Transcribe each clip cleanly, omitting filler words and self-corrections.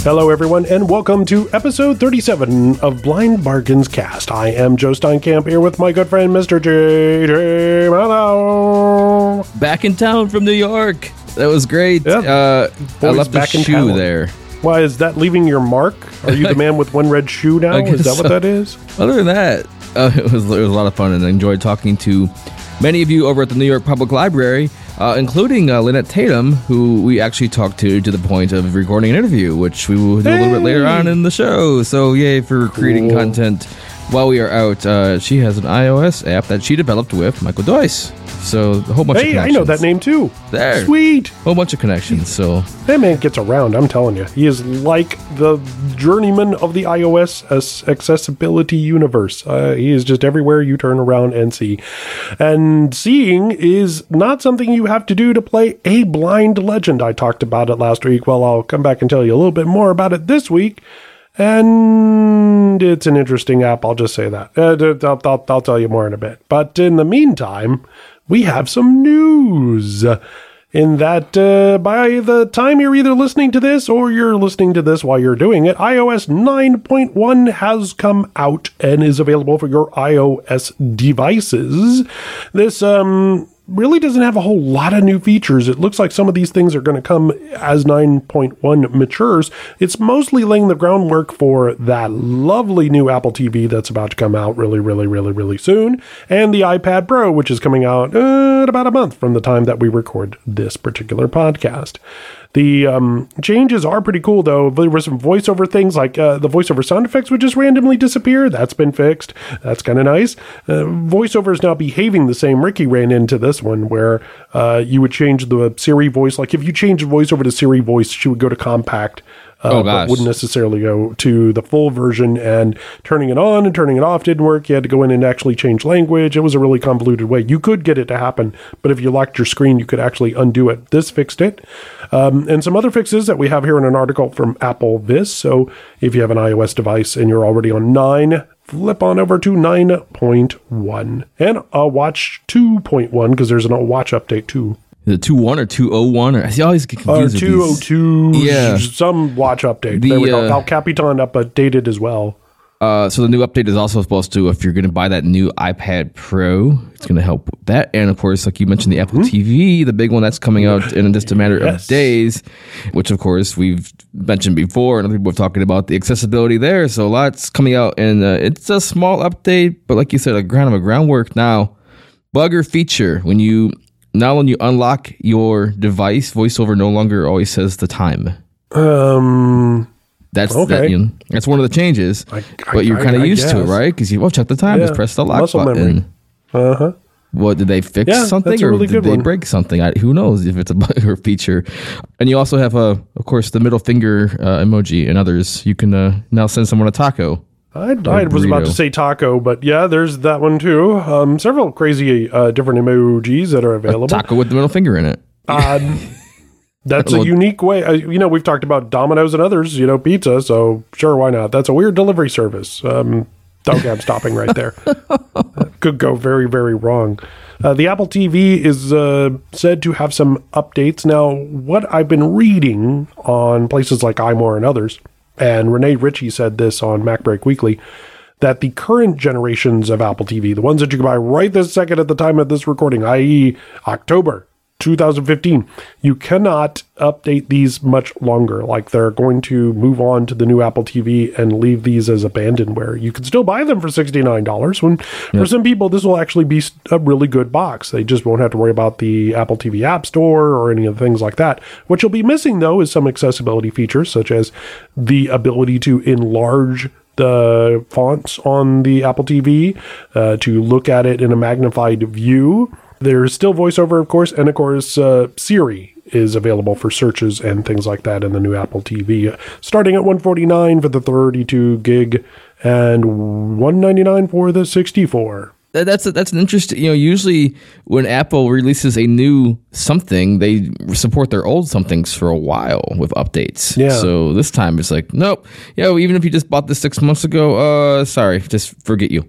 Hello, everyone, and welcome to episode 37 of Blind Bargains Cast. I am Joe Steinkamp here with my good friend, Mr. J.J. Mallow. Back in town from New York. That was great. Yep. I left the shoe there. Why, is that leaving your mark? Are you the man with one red shoe now? Is that what that is? Other than that, it was a lot of fun, and I enjoyed talking to many of you over at the New York Public Library, including Lynette Tatum, who we actually talked to the point of recording an interview, which we will do a little bit later on in the show. So yay for creating content while we are out. She has an iOS app that she developed with Michael Doyce. So a whole bunch of connections. Hey, I know that name too. There. Sweet. Whole bunch of connections. So that man gets around, I'm telling you. He is like the journeyman of the iOS accessibility universe. He is just everywhere you turn around and see. And seeing is not something you have to do to play a blind legend. I talked about it last week. Well, I'll come back and tell you a little bit more about it this week. And it's an interesting app, I'll just say that. I'll tell you more in a bit. But in the meantime, we have some news. In that by the time you're either listening to this or you're listening to this while you're doing it, iOS 9.1 has come out and is available for your iOS devices. This really doesn't have a whole lot of new features. It looks like some of these things are going to come as 9.1 matures. It's mostly laying the groundwork for that lovely new Apple TV that's about to come out really soon, and the iPad Pro, which is coming out in about a month from the time that we record this particular podcast. The changes are pretty cool, though. There were some voiceover things, like the voiceover sound effects would just randomly disappear. That's been fixed. That's kind of nice. Voiceover is now behaving the same. Ricky ran into this one where you would change the Siri voice. Like if you change voiceover to Siri voice, she would go to compact. But wouldn't necessarily go to the full version, and turning it on and turning it off didn't work. You had to go in and actually change language. It was a really convoluted way. You could get it to happen, but if you locked your screen, you could actually undo it. This fixed it. And some other fixes that we have here in an article from Apple Viz. So if you have an iOS device and you're already on 9, flip on over to 9.1 and Watch 2.1, because there's a Watch update too. Is it 2.1 or 2.01? I always get confused with these. 2.02. Yeah. Some Watch update. There we go. El Capitan updated as well. So the new update is also supposed to, if you're going to buy that new iPad Pro, it's going to help with that. And of course, like you mentioned, the Apple TV, the big one that's coming out in just a matter of days, which of course we've mentioned before, and other people are talking about the accessibility there. So a lot's coming out, and it's a small update, but like you said, a groundwork now. Bugger feature, when you unlock your device, VoiceOver no longer always says the time. That's okay. That's one of the changes, but you're kind of used to it, right? Because you check the time, just press the lock button. Memory. What, did they fix something, or did they break something? Who knows if it's a bug or feature. And you also have, of course, the middle finger emoji and others. You can now send someone a taco. I was about to say taco, but yeah, there's that one too. Several crazy different emojis that are available. A taco with the middle finger in it. That's a unique way. We've talked about Domino's and others, pizza, so sure, why not? That's a weird delivery service. Okay, I'm stopping right there. That could go very, very wrong. The Apple TV is said to have some updates. Now, what I've been reading on places like iMore and others, and Renee Ritchie said this on MacBreak Weekly, that the current generations of Apple TV, the ones that you can buy right this second at the time of this recording, i.e. October 2015, you cannot update these much longer. Like, they're going to move on to the new Apple TV and leave these as abandonware. You can still buy them for $69. For some people, this will actually be a really good box. They just won't have to worry about the Apple TV App Store or any of the things like that. What you'll be missing, though, is some accessibility features, such as the ability to enlarge the fonts on the Apple TV, to look at it in a magnified view. There's still VoiceOver, of course, and of course, Siri is available for searches and things like that in the new Apple TV, starting at $149 for the 32 gig and $199 for the 64. That's an interesting, usually when Apple releases a new something, they support their old somethings for a while with updates. Yeah. So this time it's like, nope. Even if you just bought this 6 months ago, sorry, just forget you.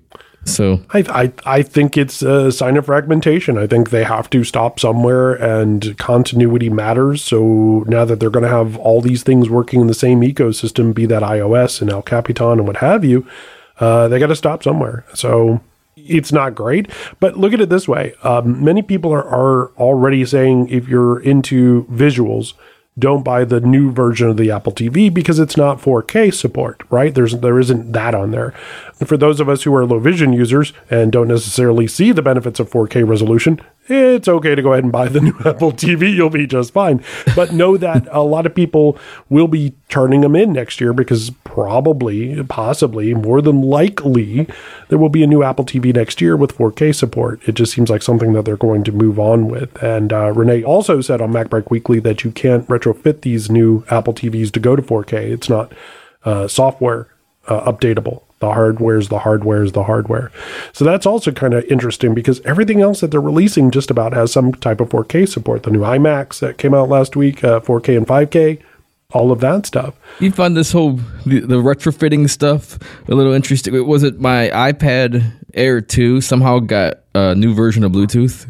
So I think it's a sign of fragmentation. I think they have to stop somewhere, and continuity matters. So now that they're going to have all these things working in the same ecosystem, be that iOS and El Capitan and what have you, they got to stop somewhere. So it's not great. But look at it this way. Many people are already saying if you're into visuals, don't buy the new version of the Apple TV because it's not 4K support, right? There isn't that on there. And for those of us who are low vision users and don't necessarily see the benefits of 4K resolution, it's okay to go ahead and buy the new Apple TV. You'll be just fine. But know that a lot of people will be turning them in next year because possibly, more than likely, there will be a new Apple TV next year with 4K support. It just seems like something that they're going to move on with. And Renee also said on MacBreak Weekly that you can't retrofit these new Apple TVs to go to 4K. It's not software updatable. The hardware is the hardware. So that's also kind of interesting because everything else that they're releasing just about has some type of 4K support. The new iMacs that came out last week, 4K and 5K, all of that stuff. You found this whole the retrofitting stuff a little interesting. Was it my iPad Air 2 somehow got a new version of Bluetooth?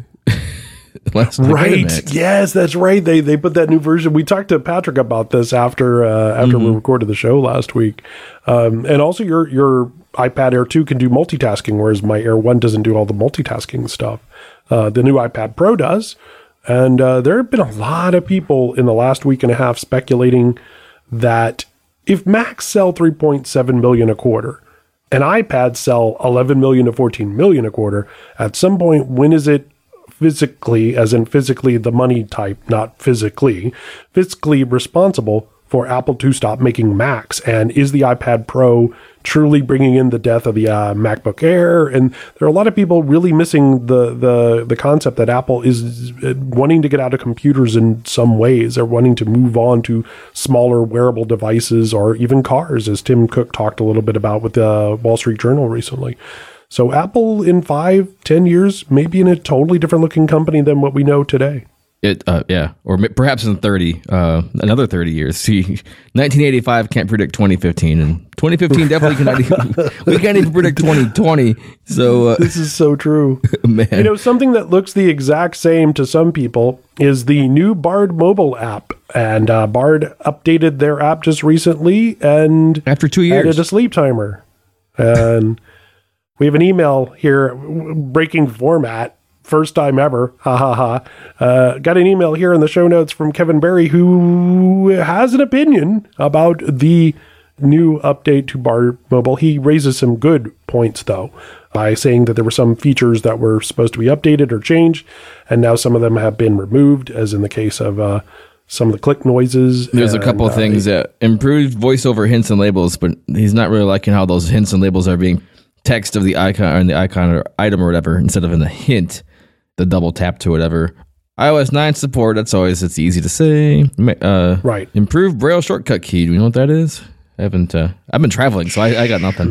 Right. Yes, that's right. They put that new version. We talked to Patrick about this after we recorded the show last week. And also your iPad Air 2 can do multitasking, whereas my Air 1 doesn't do all the multitasking stuff. The new iPad Pro does. And there have been a lot of people in the last week and a half speculating that if Macs sell 3.7 million a quarter and iPads sell 11 million to 14 million a quarter, at some point, when is it physically, as in physically the money type, not physically responsible for Apple to stop making Macs? And is the iPad Pro truly bringing in the death of the MacBook Air? And there are a lot of people really missing the concept that Apple is wanting to get out of computers in some ways. They're wanting to move on to smaller wearable devices or even cars, as Tim Cook talked a little bit about with the Wall Street Journal recently. So Apple in 5-10 years may be in a totally different looking company than what we know today. Or perhaps in another 30 years. See, 1985 can't predict 2015, and 2015 definitely we can't even predict 2020. So this is so true, man. Something that looks the exact same to some people is the new Bard mobile app, and Bard updated their app just recently, and after 2 years, added a sleep timer, and we have an email here, breaking format. First time ever. Got an email here in the show notes from Kevin Berry, who has an opinion about the new update to Bard Mobile. He raises some good points, though, by saying that there were some features that were supposed to be updated or changed, and now some of them have been removed, as in the case of some of the click noises. There's a couple of things that improved voiceover hints and labels, but he's not really liking how those hints and labels are being text of the icon or in the icon or item or whatever instead of in the hint. The double tap to whatever. iOS 9 support, it's easy to say. Right. Improved Braille shortcut key. Do you know what that is? I've been traveling, so I got nothing.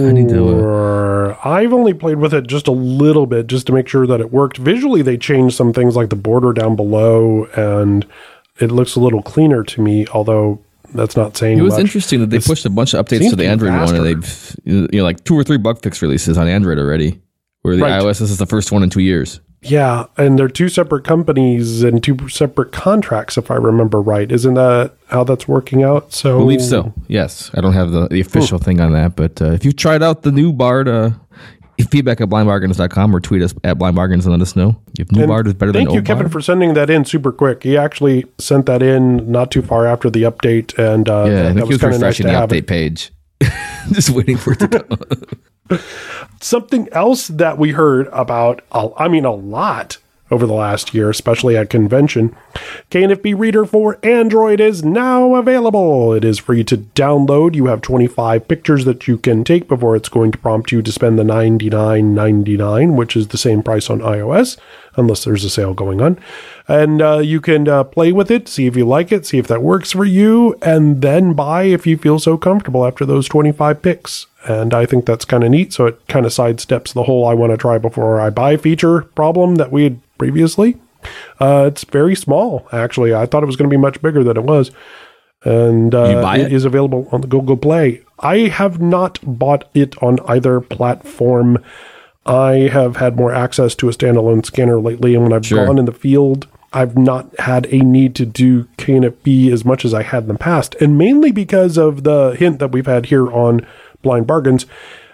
Sure. I've only played with it just a little bit just to make sure that it worked. Visually, they changed some things like the border down below, and it looks a little cleaner to me, although that's not saying much. It was interesting that they pushed a bunch of updates to the Android one, and they've like 2 or 3 bug fix releases on Android already, where the iOS is the first one in 2 years. Yeah, and they're 2 separate companies and 2 separate contracts, if I remember right. Isn't that how that's working out? So, I believe so, yes. I don't have the official thing on that, but if you've tried out the new Bard, feedback at blindbargains.com or tweet us at blindbargains and let us know if new Bard is better than old Bard. Thank you, Kevin, for sending that in super quick. He actually sent that in not too far after the update, and I think he was refreshing the update page. Just waiting for it to come. Something else that we heard about, a lot over the last year, especially at convention, KNFB Reader for Android is now available. It is free to download. You have 25 pictures that you can take before it's going to prompt you to spend the $99.99, which is the same price on iOS, unless there's a sale going on. And you can play with it, see if you like it, see if that works for you, and then buy if you feel so comfortable after those 25 picks. And I think that's kind of neat. So it kind of sidesteps the whole I want to try before I buy feature problem that we had previously. It's very small, actually. I thought it was going to be much bigger than it was. And it is available on the Google Play. I have not bought it on either platform. I have had more access to a standalone scanner lately, and when I've gone in the field, I've not had a need to do KNFB as much as I had in the past, and mainly because of the hint that we've had here on Blind Bargains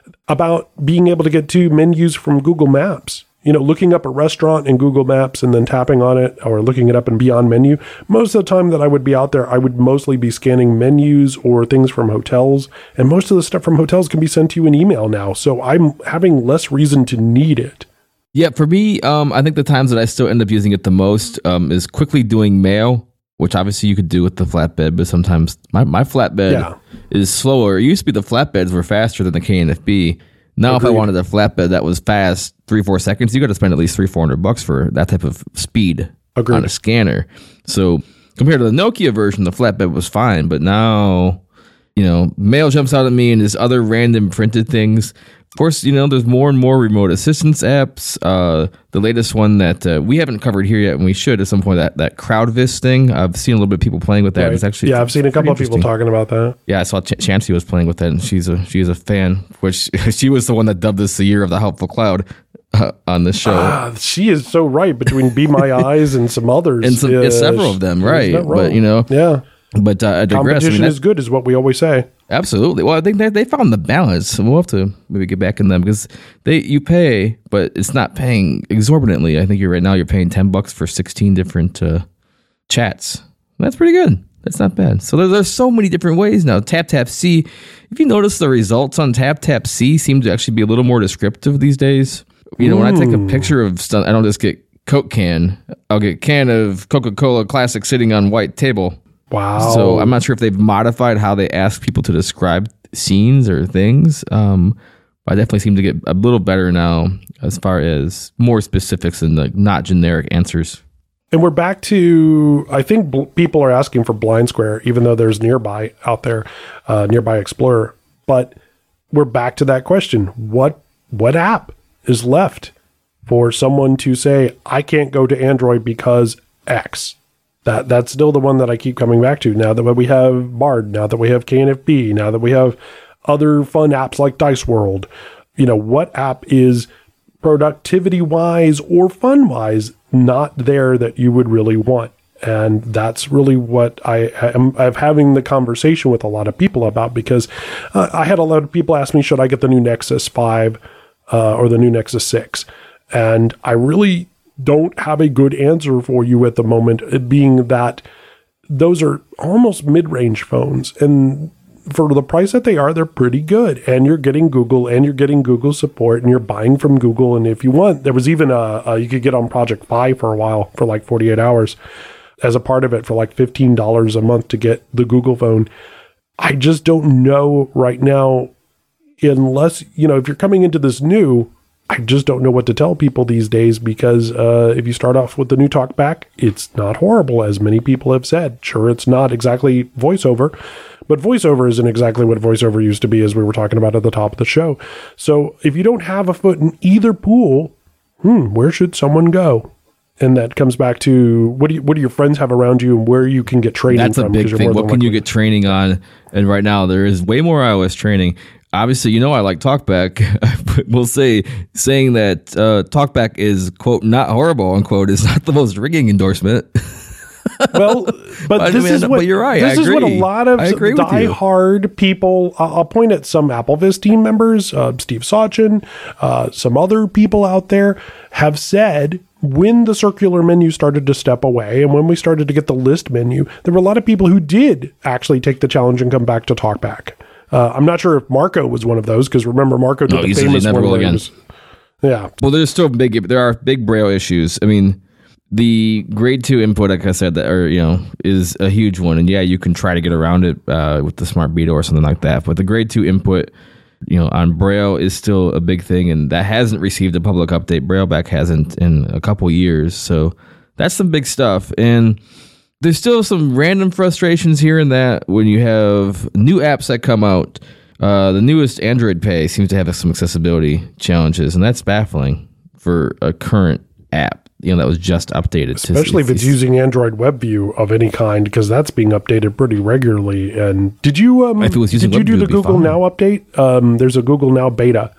about being able to get to menus from Google Maps. You know, looking up a restaurant in Google Maps and then tapping on it or looking it up in Beyond Menu. Most of the time that I would be out there, I would mostly be scanning menus or things from hotels. And most of the stuff from hotels can be sent to you in email now. So I'm having less reason to need it. Yeah, for me, I think the times that I still end up using it the most is quickly doing mail, which obviously you could do with the flatbed, but sometimes my flatbed is slower. It used to be the flatbeds were faster than the KNFB. Now, Agreed. If I wanted a flatbed that was fast 3-4 seconds, you got to spend at least $300-$400 for that type of speed on a scanner. So compared to the Nokia version, the flatbed was fine. But now, you know, mail jumps out at me and there's other random printed things. Of course, you know, there's more and more remote assistance apps. The latest one that we haven't covered here yet, and we should at some point, that CrowdVis thing. I've seen a little bit of people playing with that. Right. It's actually I've seen a couple of people talking about that. Yeah, I saw Chansey was playing with that, and she's a fan. Which she was the one that dubbed this the year of the helpful cloud on this show. She is so right between Be My Eyes and some others, and several of them, right? But you know, yeah. But I digress. Competition is good, is what we always say. Absolutely. Well, I think they found the balance. We'll have to maybe get back in them because you pay, but it's not paying exorbitantly. I think you're paying $10 for 16 different chats. That's pretty good. That's not bad. So there's so many different ways now. TapTapC. If you notice, the results on TapTapC seem to actually be a little more descriptive these days. You know, when I take a picture of stuff, I don't just get Coke can. I'll get can of Coca-Cola Classic sitting on white table. Wow. So I'm not sure if they've modified how they ask people to describe scenes or things. But I definitely seem to get a little better now as far as more specifics and like not generic answers. And we're back to, I think people are asking for Blind Square, even though there's Nearby out there, Nearby Explorer. But we're back to that question. What app is left for someone to say, I can't go to Android because X? That's still the one that I keep coming back to. Now that we have Bard, now that we have KNFB, now that we have other fun apps like Dice World, you know, what app is productivity-wise or fun-wise not there that you would really want? And that's really what I'm having the conversation with a lot of people about, because I had a lot of people ask me, should I get the new Nexus 5 or the new Nexus 6? And I really don't have a good answer for you at the moment, being that those are almost mid-range phones. And for the price that they are, they're pretty good. And you're getting Google and you're getting Google support and you're buying from Google. And if you want, there was even you could get on Project Pi for a while for like 48 hours as a part of it for like $15 a month to get the Google phone. I just don't know right now, unless, you know, if you're coming into this new, I just don't know what to tell people these days, because if you start off with the new TalkBack, it's not horrible, as many people have said. Sure, it's not exactly VoiceOver, but VoiceOver isn't exactly what VoiceOver used to be, as we were talking about at the top of the show. So if you don't have a foot in either pool, where should someone go? And that comes back to what do your friends have around you and where you can get training from? That's a big thing. What can you get training on? And right now there is way more iOS training. Obviously, you know, I like TalkBack. We'll saying that TalkBack is, quote, not horrible, unquote, is not the most ringing endorsement. Well, but but you're right. This is what a lot of die-hard people, I'll point at some AppleVis team members, Steve Sachin, some other people out there have said when the circular menu started to step away and when we started to get the list menu, there were a lot of people who did actually take the challenge and come back to TalkBack. I'm not sure if Marco was one of those, because remember, Marco did the famous one. Yeah. Well, there are big Braille issues. I mean, the grade 2 input, like I said, is a huge one. And yeah, you can try to get around it with the Smart Beto or something like that. But the grade 2 input, on Braille is still a big thing, and that hasn't received a public update. BrailleBack hasn't in a couple years. So that's some big stuff. And there's still some random frustrations here and that when you have new apps that come out. The newest Android Pay seems to have some accessibility challenges, and that's baffling for a current app, that was just updated. Especially if it's using Android WebView of any kind, because that's being updated pretty regularly. And did you do the Google Now update? There's a Google Now beta,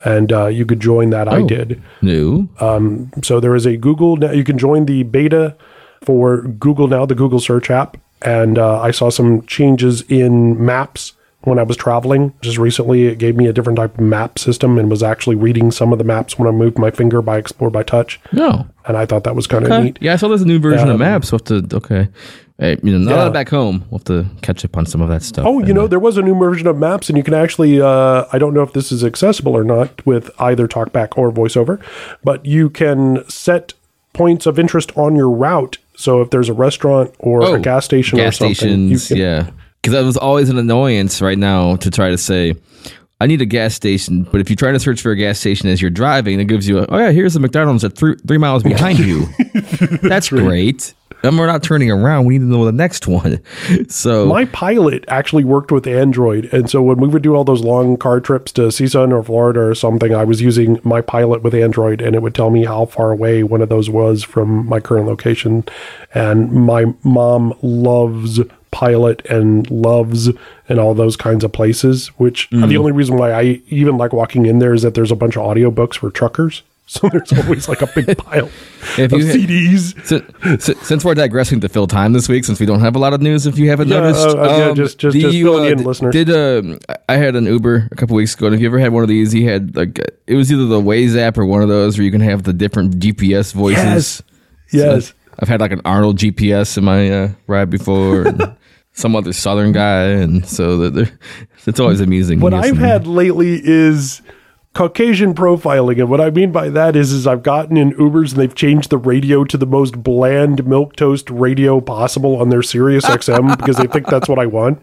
and you could join that. I did. New. So there is a Google now. You can join the beta for Google Now, the Google search app. And I saw some changes in maps when I was traveling. Just recently, it gave me a different type of map system and was actually reading some of the maps when I moved my finger by Explore by Touch. No. And I thought that was kind of neat. Yeah, I saw there's a new version of maps. We'll have to, okay. Hey, now back home, we'll have to catch up on some of that stuff. Oh, there was a new version of maps, and you can actually, I don't know if this is accessible or not with either TalkBack or VoiceOver, but you can set points of interest on your route. So if there's a restaurant or a gas station or something. Yeah. Because that was always an annoyance right now to try to say, I need a gas station. But if you try to search for a gas station as you're driving, it gives you, here's the McDonald's at 3 miles behind you. That's great. And we're not turning around. We need to know the next one. So my Pilot actually worked with Android. And so when we would do all those long car trips to CSUN or Florida or something, I was using my Pilot with Android, and it would tell me how far away one of those was from my current location. And my mom loves Pilot and Loves and all those kinds of places, which the only reason why I even like walking in there is that there's a bunch of audiobooks for truckers. So there's always like a big pile of CDs. Since we're digressing to fill time this week, since we don't have a lot of news, if you haven't noticed, just filling in, listeners. I had an Uber a couple weeks ago, and if you ever had one of these, he had it was either the Waze app or one of those where you can have the different GPS voices. Yes. So I've had like an Arnold GPS in my ride before. And some other Southern guy, and so it's always amusing. What I've had lately is Caucasian profiling, and what I mean by that is I've gotten in Ubers and they've changed the radio to the most bland milquetoast radio possible on their Sirius XM because they think that's what I want.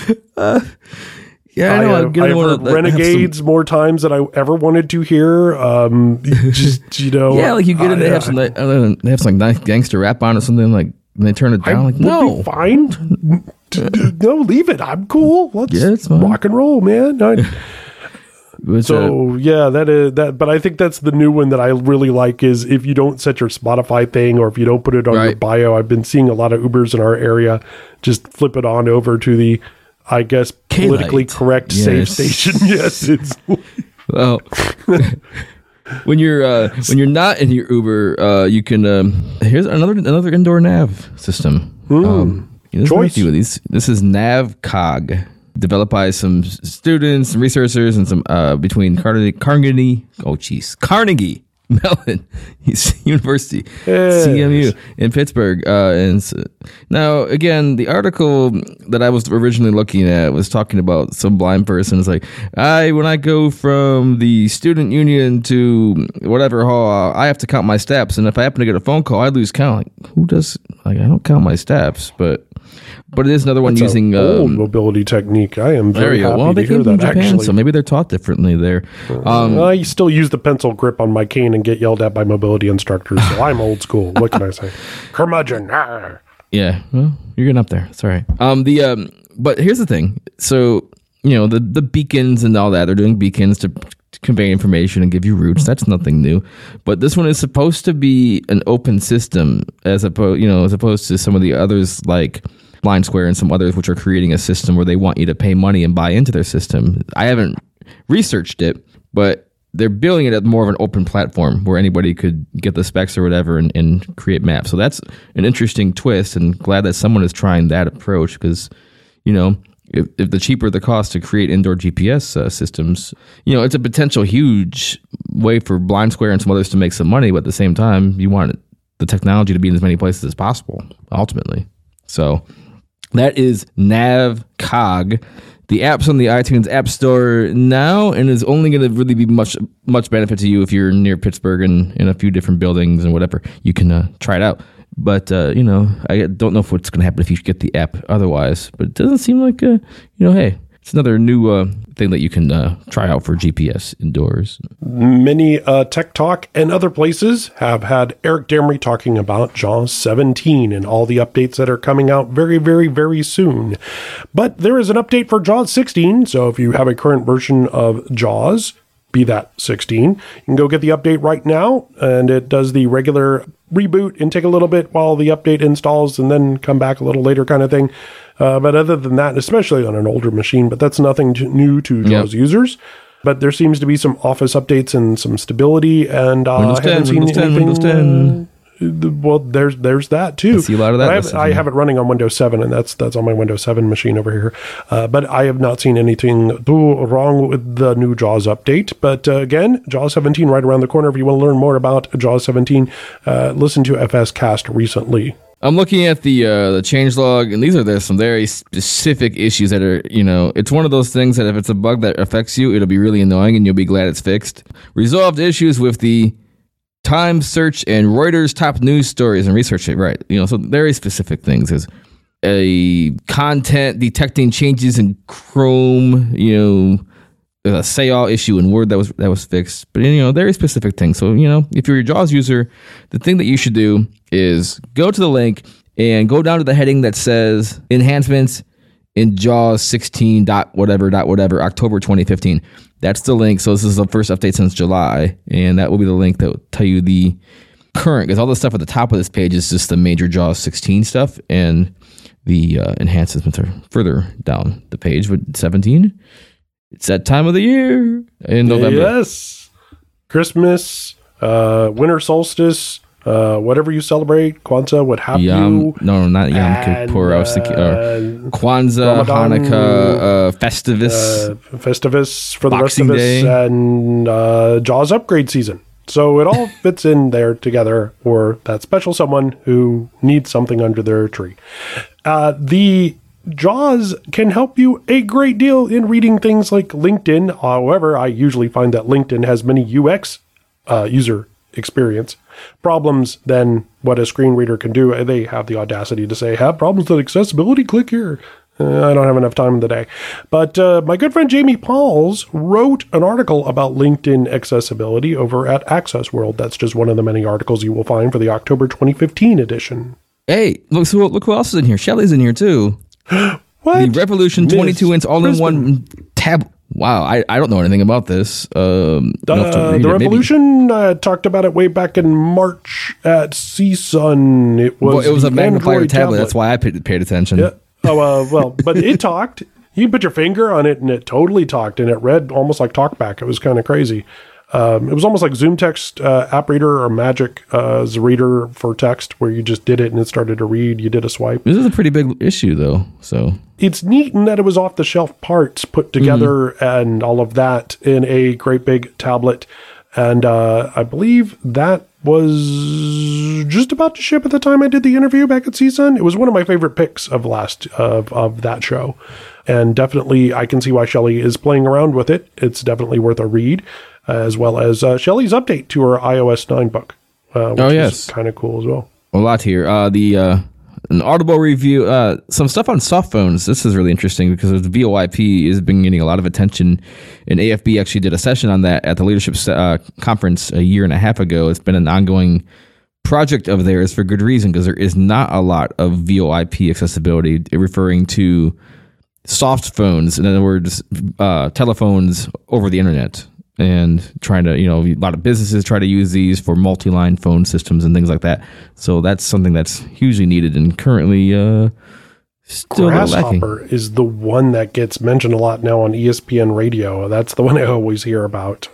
Yeah, I know. I've heard Renegades more times than I ever wanted to hear. Yeah, like you get it, they have some nice gangster rap on or something, like, and they turn it down. Like, no, be fine. No, leave it. I'm cool. Let's rock and roll, man. That is that. But I think that's the new one that I really like is if you don't set your Spotify thing or if you don't put it on your bio. I've been seeing a lot of Ubers in our area just flip it on over to the, I guess, politically correct safe station. Yes, it's well. When you're not in your Uber, you can here's another indoor nav system. Choice. This is NavCog, developed by some students and researchers and some between Carnegie Mellon University, CMU in Pittsburgh. Now, again, the article that I was originally looking at was talking about some blind person. It's like, when I go from the student union to whatever hall, I have to count my steps. And if I happen to get a phone call, I lose count. Like, who does? Like, I don't count my steps, but it is another one using old mobility technique. I am very happy to hear that. Japan, actually, so maybe they're taught differently there. I still use the pencil grip on my cane and get yelled at by mobility instructors. So I'm old school. What can I say? Curmudgeon. Yeah, well, you're getting up there. It's all right. But here's the thing. So the beacons and all that. They're doing beacons to convey information and give you routes. That's nothing new. But this one is supposed to be an open system, as opposed to some of the others like Blind Square and some others, which are creating a system where they want you to pay money and buy into their system. I haven't researched it, but they're building it at more of an open platform where anybody could get the specs or whatever and create maps. So that's an interesting twist, and glad that someone is trying that approach because, if the cheaper the cost to create indoor GPS systems, it's a potential huge way for Blind Square and some others to make some money, but at the same time, you want the technology to be in as many places as possible, ultimately. So that is NavCog. The app's on the iTunes App Store now and is only going to really be much benefit to you if you're near Pittsburgh and in a few different buildings and whatever. You can try it out. But, I don't know what's going to happen if you get the app otherwise. But it doesn't seem like, hey, it's another new thing that you can try out for GPS indoors. Many Tech Talk and other places have had Eric Damry talking about JAWS 17 and all the updates that are coming out very, very, very soon. But there is an update for JAWS 16, so if you have a current version of JAWS, be that 16, you can go get the update right now, and it does the regular reboot and take a little bit while the update installs and then come back a little later kind of thing. But other than that, especially on an older machine, but that's nothing new to JAWS users. But there seems to be some Office updates and some stability, and Windows 10, I haven't seen Windows 10, anything. Windows 10. Well, there's that too. I see a lot of that. I have it running on Windows 7, and that's on my Windows 7 machine over here. But I have not seen anything wrong with the new JAWS update. But again, JAWS 17 right around the corner. If you want to learn more about JAWS 17, listen to FS Cast recently. I'm looking at the changelog, and there's some very specific issues that are, it's one of those things that if it's a bug that affects you, it'll be really annoying, and you'll be glad it's fixed. Resolved issues with the Time Search and Reuters top news stories and research it, right? So very specific things. There's a content detecting changes in Chrome, there's a say all issue in Word that was fixed, but very specific things. So if you're a JAWS user, the thing that you should do is go to the link and go down to the heading that says enhancements in JAWS 16 whatever October 2015. That's the link. So this is the first update since July, and that will be the link that will tell you the current, because all the stuff at the top of this page is just the major JAWS 16 stuff, and the enhancements are further down the page with 17. It's that time of the year in November. Yes. Christmas, winter solstice, whatever you celebrate, Kwanzaa, what have you. No, not Yom Kippur. I was thinking Kwanzaa, Ramadan, Hanukkah, Festivus. Festivus for the Boxing rest of us, Day. and JAWS upgrade season. So it all fits in there together for that special someone who needs something under their tree. The JAWS can help you a great deal in reading things like LinkedIn. However, I usually find that LinkedIn has many UX user experience problems than what a screen reader can do. They have the audacity to say, have problems with accessibility? Click here. I don't have enough time in the day. But my good friend Jamie Pauls wrote an article about LinkedIn accessibility over at Access World. That's just one of the many articles you will find for the October 2015 edition. Hey, look who else is in here. Shelly's in here too. What? The Revolution 22-inch all-in-one tab. Wow, I don't know anything about this. The Revolution talked about it way back in March at CSUN. It was a magnifier Android tablet. That's why I paid attention. Yeah. Oh, but it talked. You put your finger on it, and it totally talked, and it read almost like TalkBack. It was kind of crazy. It was almost like Zoom Text App Reader or Magic reader for text, where you just did it and it started to read. You did a swipe. This is a pretty big issue, though. So it's neat in that it was off-the-shelf parts put together and all of that in a great big tablet. And I believe that was just about to ship at the time I did the interview back at CSUN. It was one of my favorite picks of that show. And definitely, I can see why Shelly is playing around with it. It's definitely worth a read, as well as Shelly's update to her iOS 9 book, which is kind of cool as well. A lot here. An Audible review, some stuff on soft phones. This is really interesting because the VoIP has been getting a lot of attention, and AFB actually did a session on that at the Leadership Conference a year and a half ago. It's been an ongoing project of theirs for good reason, because there is not a lot of VoIP accessibility, referring to soft phones, in other words, telephones over the internet. And trying to, a lot of businesses try to use these for multi-line phone systems and things like that. So that's something that's hugely needed and currently still lacking. Grasshopper is the one that gets mentioned a lot now on ESPN radio. That's the one I always hear about.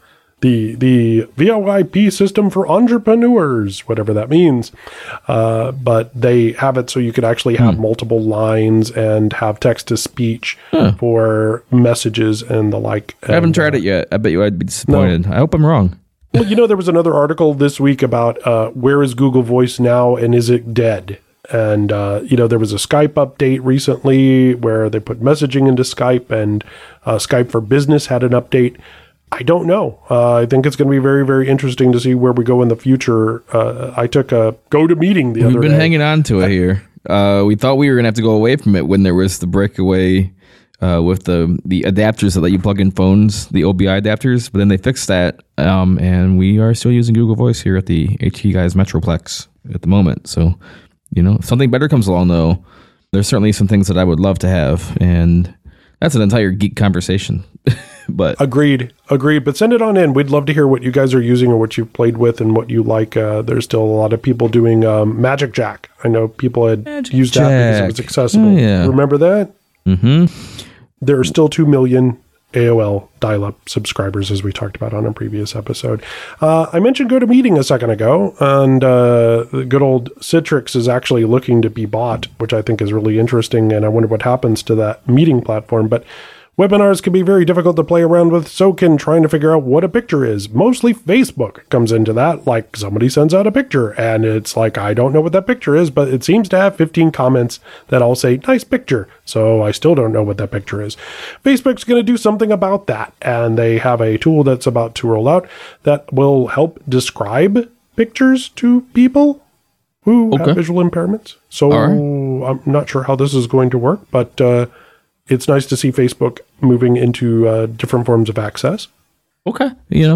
The VoIP system for entrepreneurs, whatever that means. But they have it so you could actually have multiple lines and have text-to-speech for messages and the like. I haven't tried it yet. I bet you I'd be disappointed. No. I hope I'm wrong. Well, there was another article this week about where is Google Voice now and is it dead? And, there was a Skype update recently where they put messaging into Skype, and Skype for Business had an update. I don't know. I think it's going to be very, very interesting to see where we go in the future. I took a GoToMeeting the other day. We've been hanging on to it here. We thought we were going to have to go away from it when there was the breakaway with the adapters that let you plug in phones, the OBI adapters, but then they fixed that, and we are still using Google Voice here at the HT Guys Metroplex at the moment. So, if something better comes along, though, there's certainly some things that I would love to have, and that's an entire geek conversation. But Agreed. But send it on in. We'd love to hear what you guys are using or what you've played with and what you like. There's still a lot of people doing Magic Jack. I know people had used that because it was accessible. Oh, yeah. Remember that? Mm-hmm. There are still 2 million AOL dial-up subscribers, as we talked about on a previous episode. I mentioned GoToMeeting a second ago, and the good old Citrix is actually looking to be bought, which I think is really interesting, and I wonder what happens to that meeting platform. But webinars can be very difficult to play around with, so can trying to figure out what a picture is. Mostly Facebook comes into that, like somebody sends out a picture, and it's like, I don't know what that picture is, but it seems to have 15 comments that all say, nice picture, so I still don't know what that picture is. Facebook's going to do something about that, and they have a tool that's about to roll out that will help describe pictures to people who have visual impairments. So I'm not sure how this is going to work, but it's nice to see Facebook moving into different forms of access. Okay,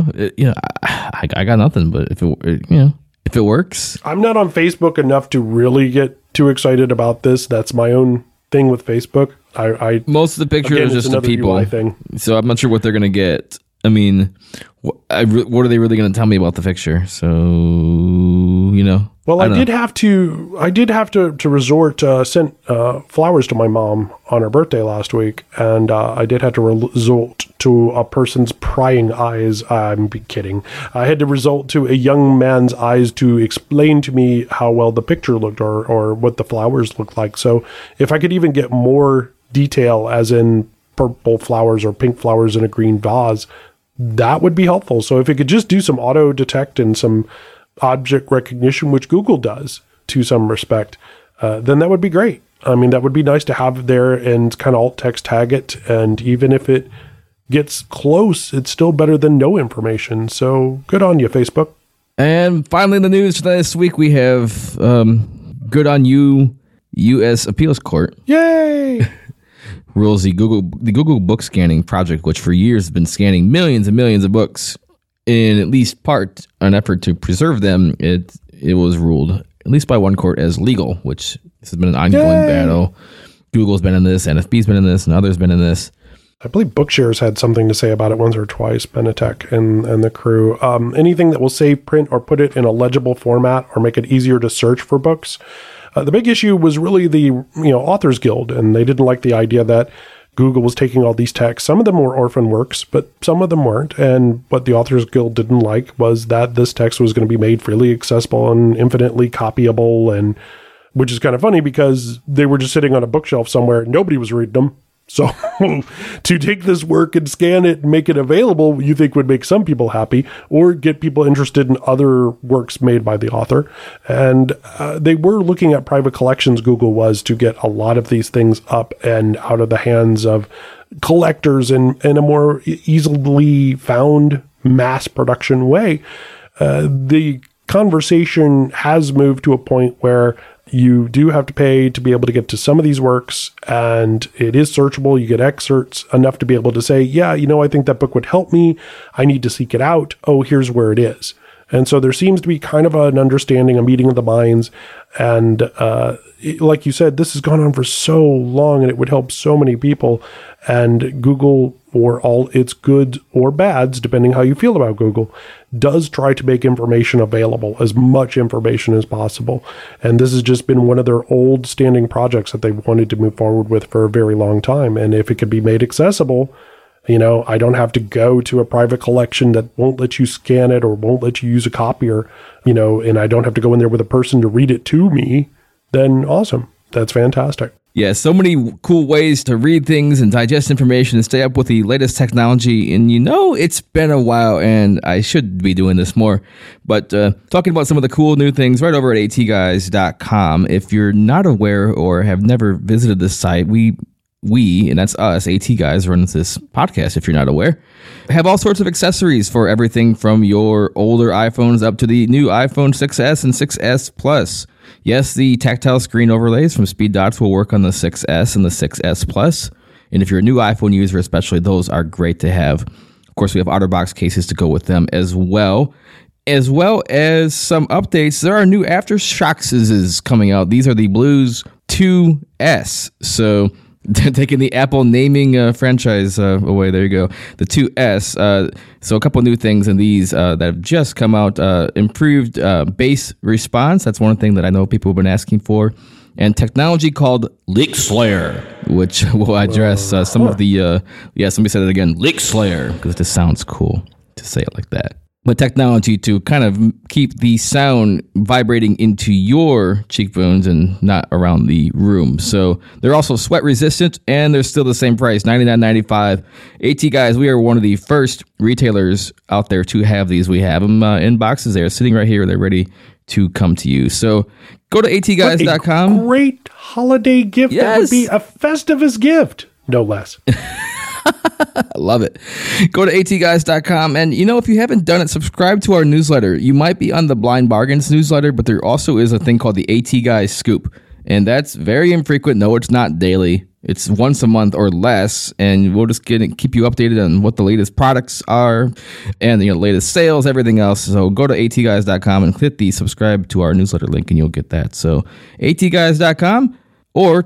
I got nothing, but if it works, I'm not on Facebook enough to really get too excited about this. That's my own thing with Facebook. I most of the pictures are just the people, UI thing. So I'm not sure what they're gonna get. I mean, what are they really going to tell me about the picture? So, Well, I did have to resort, sent flowers to my mom on her birthday last week, and I did have to resort to a person's prying eyes. I'm kidding. I had to resort to a young man's eyes to explain to me how well the picture looked or what the flowers looked like. So if I could even get more detail, as in purple flowers or pink flowers in a green vase, that would be helpful. So if it could just do some auto detect and some object recognition, which Google does to some respect, then that would be great. I mean, that would be nice to have there and kind of alt text tag it. And even if it gets close, it's still better than no information. So good on you, Facebook. And finally, in the news for this week, we have good on you, U.S. Appeals Court. Yay! Rules the Google book scanning project, which for years has been scanning millions and millions of books in at least part an effort to preserve them. It was ruled, at least by one court, as legal, which this has been an ongoing battle. Google's been in this, NFB's been in this, and others been in this. I believe Bookshares had something to say about it once or twice, Benetech and the crew. Anything that will save print or put it in a legible format or make it easier to search for books. The big issue was really the Authors Guild, and they didn't like the idea that Google was taking all these texts. Some of them were orphan works, but some of them weren't. And what the Authors Guild didn't like was that this text was going to be made freely accessible and infinitely copyable, and which is kind of funny because they were just sitting on a bookshelf somewhere. Nobody was reading them. So to take this work and scan it and make it available, you think would make some people happy or get people interested in other works made by the author. And they were looking at private collections, Google was, to get a lot of these things up and out of the hands of collectors in a more easily found mass production way. The conversation has moved to a point where you do have to pay to be able to get to some of these works, and it is searchable. You get excerpts enough to be able to say, yeah, I think that book would help me. I need to seek it out. Oh, here's where it is. And so there seems to be kind of an understanding, a meeting of the minds. And like you said, this has gone on for so long, and it would help so many people. And Google, for all its goods or bads, depending how you feel about Google, does try to make information available, as much information as possible. And this has just been one of their old standing projects that they've wanted to move forward with for a very long time. And if it could be made accessible, I don't have to go to a private collection that won't let you scan it or won't let you use a copier, and I don't have to go in there with a person to read it to me, then awesome. That's fantastic. Yeah, so many cool ways to read things and digest information and stay up with the latest technology. And it's been a while, and I should be doing this more. But talking about some of the cool new things right over at atguys.com. If you're not aware or have never visited this site, we, and that's us, AT Guys, runs this podcast, if you're not aware, have all sorts of accessories for everything from your older iPhones up to the new iPhone 6S and 6S Plus. Yes, the tactile screen overlays from Speed Dots will work on the 6S and the 6S Plus. And if you're a new iPhone user especially, those are great to have. Of course, we have OtterBox cases to go with them as well as some updates. There are new AfterShokses coming out. These are the Blues 2S. So taking the Apple naming franchise away. There you go. The 2S. So a couple new things in these that have just come out. Improved bass response. That's one thing that I know people have been asking for. and technology called Leak Slayer, which will address some of the, somebody said it again, Leak Slayer, because it just sounds cool to say it like that. But technology to kind of keep the sound vibrating into your cheekbones and not around the room. So they're also sweat resistant, and they're still the same price, $99.95. AT Guys, we are one of the first retailers out there to have these. We have them in boxes there, sitting right here. They're ready to come to you. So go to atguys.com. What a great holiday gift. Yes. That would be a Festivus gift, no less. I love it. Go to atguys.com. And, if you haven't done it, subscribe to our newsletter. You might be on the Blind Bargains newsletter, but there also is a thing called the AT Guys Scoop. And that's very infrequent. No, it's not daily. It's once a month or less. And we'll just keep you updated on what the latest products are and the latest sales, everything else. So go to atguys.com and click the subscribe to our newsletter link and you'll get that. So atguys.com or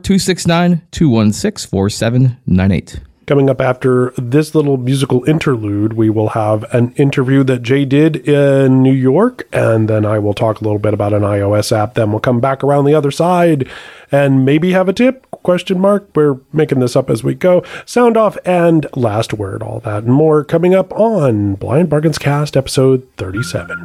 269-216-4798. Coming up after this little musical interlude, we will have an interview that Jay did in New York, and then I will talk a little bit about an iOS app. Then we'll come back around the other side and maybe have a tip, ? We're making this up as we go. Sound off and last word, all that and more coming up on Blind Bargains Cast, episode 37.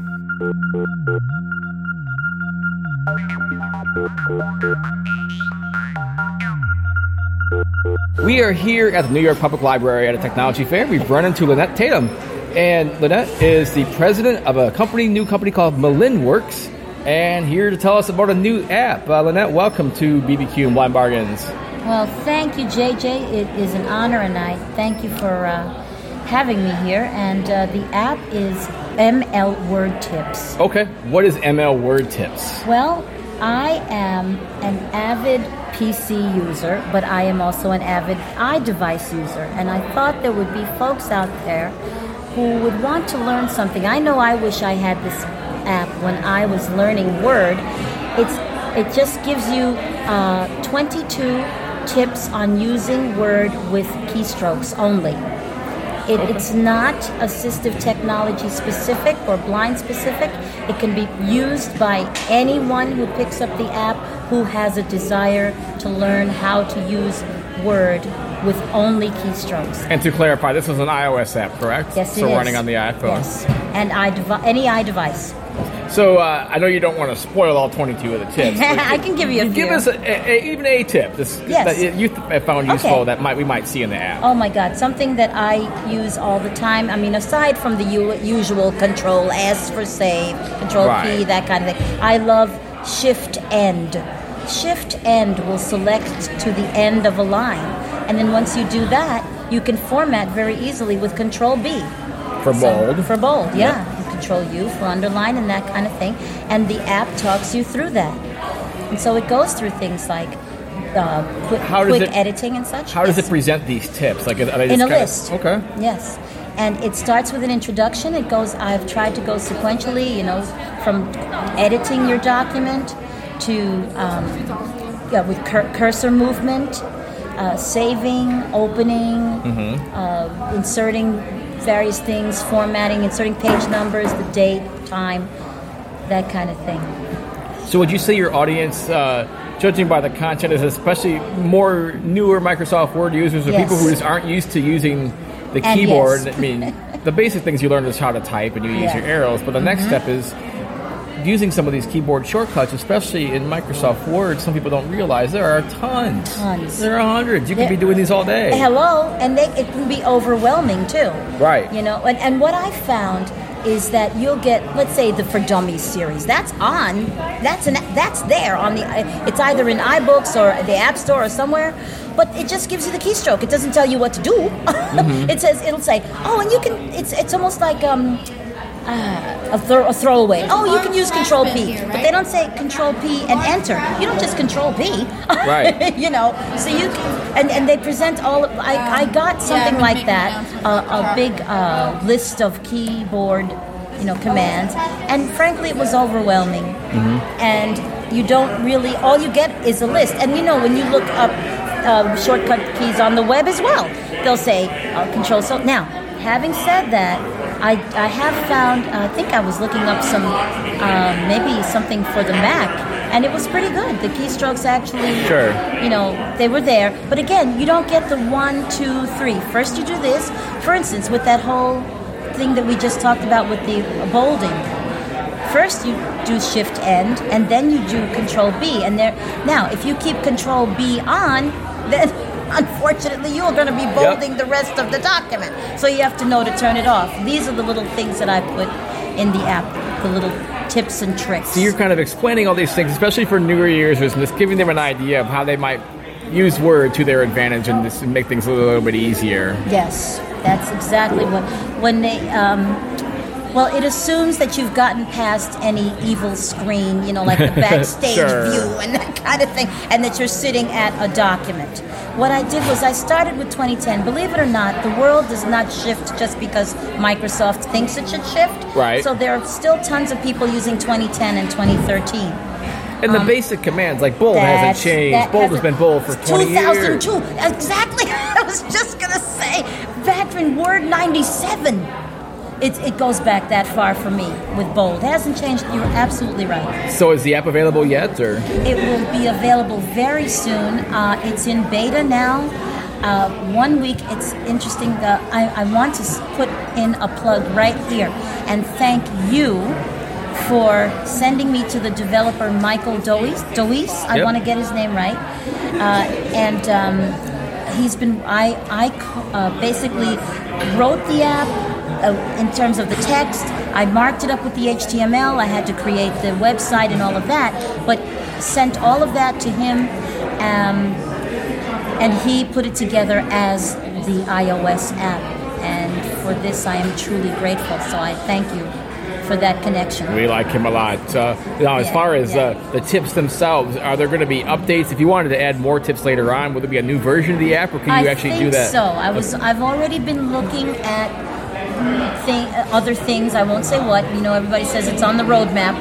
We are here at the New York Public Library at a technology fair. We've run into Lynette Tatum. And Lynette is the president of a new company called MalinWorks, and here to tell us about a new app. Lynette, welcome to BBQ and Blind Bargains. Well, thank you, JJ. It is an honor, and I thank you for having me here. And the app is ML Word Tips. Okay. What is ML Word Tips? Well, I am an avid PC user, but I am also an avid iDevice user. And I thought there would be folks out there who would want to learn something. I know I wish I had this app when I was learning Word. It just gives you 22 tips on using Word with keystrokes only. It's not assistive technology specific or blind specific. It can be used by anyone who picks up the app who has a desire to learn how to use Word with only keystrokes. And to clarify, this is an iOS app, correct? Yes, it is. So running on the iPhone. Yes, and any iDevice. So I know you don't want to spoil all 22 of the tips. I can give you a few. Give us even a tip that you found useful that we might see in the app. Oh my God, something that I use all the time. I mean, aside from the usual Control S for save, Control P, that kind of thing. I love Shift End. Shift End will select to the end of a line. And then once you do that, you can format very easily with Control B. For bold. For bold, yeah. Control U for underline and that kind of thing. And the app talks you through that. And so it goes through things like quick editing and such. How does it present these tips? Like, are they in a list. Okay. Yes. And it starts with an introduction. I've tried to go sequentially, from editing your document to with cursor movement, saving, opening, inserting various things, formatting, inserting page numbers, the date, time, that kind of thing. So would you say your audience, judging by the content, is especially more newer Microsoft Word users or people who just aren't used to using the keyboard? I mean, the basic things you learn is how to type and you use your arrows, but the next step is using some of these keyboard shortcuts, especially in Microsoft Word. Some people don't realize there are tons. There are hundreds. You could be doing these all day. Hello, and it can be overwhelming too. Right. And what I found is that you'll get, let's say, the For Dummies series. That's there on the. It's either in iBooks or the App Store or somewhere. But it just gives you the keystroke. It doesn't tell you what to do. It'll say, oh, and you can. It's almost like a throwaway. Oh, you can use Control P, but they don't say Control P and Enter. You don't just Control P, right? So you can, and they present all. I got something like that, a big list of keyboard, commands, and frankly, it was overwhelming. And you don't really. All you get is a list, and when you look up shortcut keys on the web as well, they'll say Control. So now, having said that, I have found, I think I was looking up some, maybe something for the Mac, And it was pretty good. The keystrokes actually, Sure. They were there. But again, you don't get the 1, 2, 3. First you do this. For instance, with that whole thing that we just talked about with the bolding. First you do Shift End, and then you do Control B. And now, if you keep Control B on, then unfortunately you are going to be bolding the rest of the document. So you have to know to turn it off. These are the little things that I put in the app, the little tips and tricks. So you're kind of explaining all these things, especially for newer users, and just giving them an idea of how they might use Word to their advantage and just make things a little bit easier. Yes, that's exactly what. When they, it assumes that you've gotten past any evil screen, like the backstage view and that kind of thing, and that you're sitting at a document. What I did was I started with 2010. Believe it or not, the world does not shift just because Microsoft thinks it should shift. Right. So there are still tons of people using 2010 and 2013. And the basic commands, like bold hasn't changed. Bold has been bold for 20 years. 2002, exactly. I was just going to say, veteran Word 97. It goes back that far for me with bold. It hasn't changed. You're absolutely right. So is the app available yet, or? It will be available very soon. It's in beta now. 1 week. It's interesting. I want to put in a plug right here and thank you for sending me to the developer Michael Doise. I want to get his name right. He's been. I basically wrote the app. In terms of the text, I marked it up with the HTML. I had to create the website and all of that, but sent all of that to him, and he put it together as the iOS app. And for this, I am truly grateful. So I thank you for that connection. We like him a lot. Now, as far as the tips themselves, are there going to be updates? If you wanted to add more tips later on, will there be a new version of the app, or can you actually do that? I think so. I've already been looking at other things. I won't say what. Everybody says it's on the roadmap.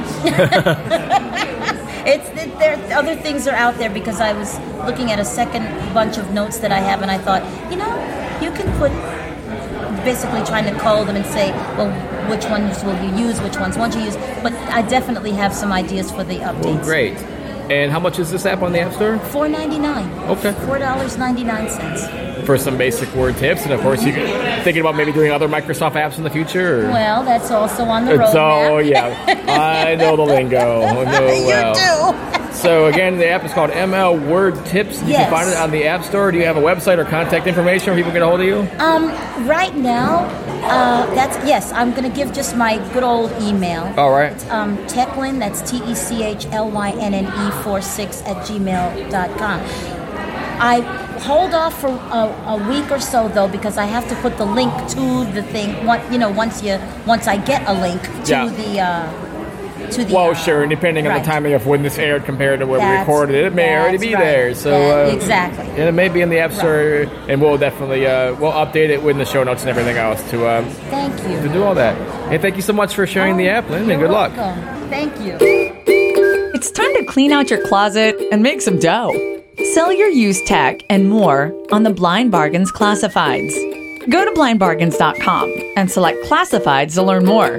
There other things are out there because I was looking at a second bunch of notes that I have, and I thought, you can put basically trying to call them and say, well, which ones will you use, which ones won't you use? But I definitely have some ideas for the updates. Well, great. And how much is this app on the App Store? $4.99. Okay. $4.99. For some basic Word tips, and of course, you're thinking about maybe doing other Microsoft apps in the future? Or? Well, that's also on the roadmap. I know the lingo. You do. So again, the app is called ML Word Tips. You can find it on the App Store. Do you have a website or contact information where people get a hold of you? Right now, I'm going to give just my good old email. All right. It's Techlyn, that's TECHLYNNE 46 @gmail.com. I hold off for a week or so though, because I have to put the link to the thing. Once I get a link to the well, sure, and depending on the timing of when this aired compared to when we recorded it, it may already be there. So exactly. And it may be in the App Store, and we'll definitely we'll update it with the show notes and everything else to thank you to do all that. Hey, thank you so much for sharing the app, Lynn, and good luck. Thank you. It's time to clean out your closet and make some dough. Sell your used tech and more on the Blind Bargains Classifieds. Go to blindbargains.com and select Classifieds to learn more.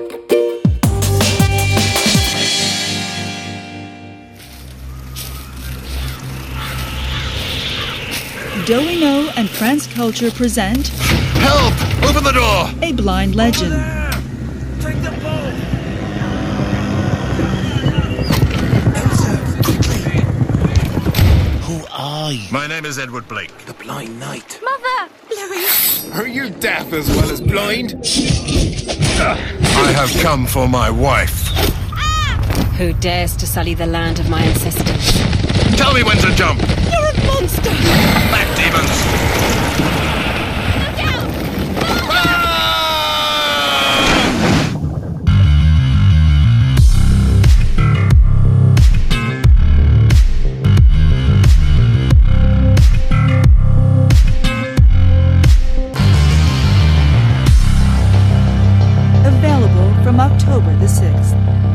Doino and France Culture present Help! Open the door! A Blind Legend. Take the boat! Who are you? My name is Edward Blake. The Blind Knight. Mother! Louis! Are you deaf as well as blind? I have come for my wife. Who dares to sully the land of my ancestors? Tell me when to jump! You're a monster! Back, demons! Look out! Available from October the 6th.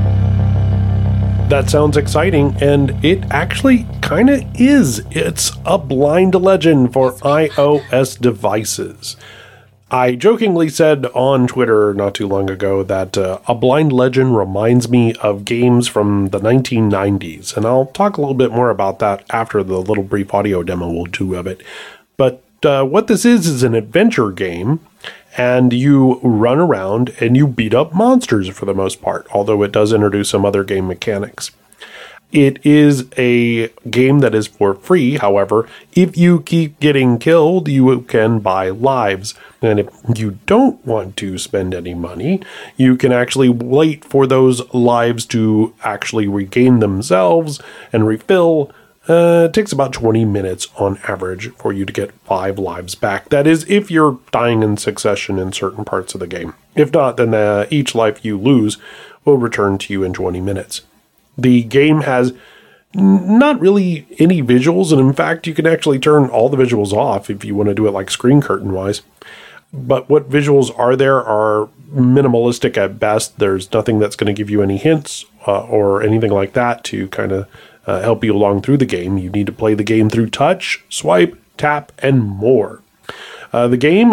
That sounds exciting, and it actually kind of is. It's a blind legend for iOS devices. I jokingly said on Twitter not too long ago that A Blind Legend reminds me of games from the 1990s, and I'll talk a little bit more about that after the little brief audio demo we'll do of it. But what this is an adventure game, and you run around and you beat up monsters for the most part, although it does introduce some other game mechanics. It is a game that is for free. However, if you keep getting killed, you can buy lives. And if you don't want to spend any money, you can actually wait for those lives to actually regain themselves and refill. It takes about 20 minutes on average for you to get 5 lives back. That is, if you're dying in succession in certain parts of the game. If not, then each life you lose will return to you in 20 minutes. The game has not really any visuals, and in fact, you can actually turn all the visuals off if you want to do it like screen curtain wise. But what visuals are there are minimalistic at best. There's nothing that's going to give you any hints or anything like that to kind of help you along through the game. You need to play the game through touch, swipe, tap, and more. The game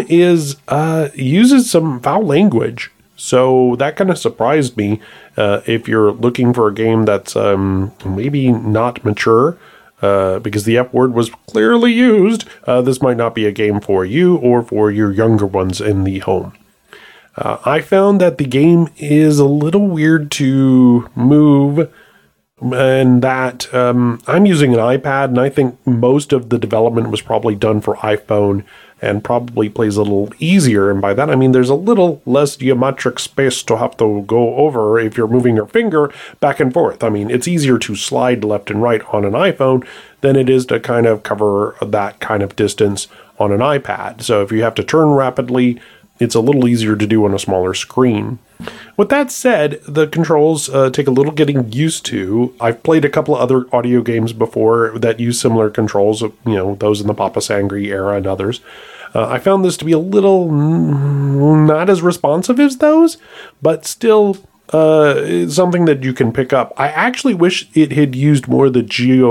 uses some foul language. So that kind of surprised me. If you're looking for a game that's maybe not mature, because the F word was clearly used, this might not be a game for you or for your younger ones in the home. I found that the game is a little weird to move, and that I'm using an iPad, and I think most of the development was probably done for iPhone and probably plays a little easier. And by that, I mean there's a little less geometric space to have to go over if you're moving your finger back and forth. I mean, it's easier to slide left and right on an iPhone than it is to kind of cover that kind of distance on an iPad. So if you have to turn rapidly, it's a little easier to do on a smaller screen. With that said, the controls take a little getting used to. I've played a couple of other audio games before that use similar controls, those in the Papa Sangre era and others. I found this to be a little not as responsive as those, but still something that you can pick up. I actually wish it had used more the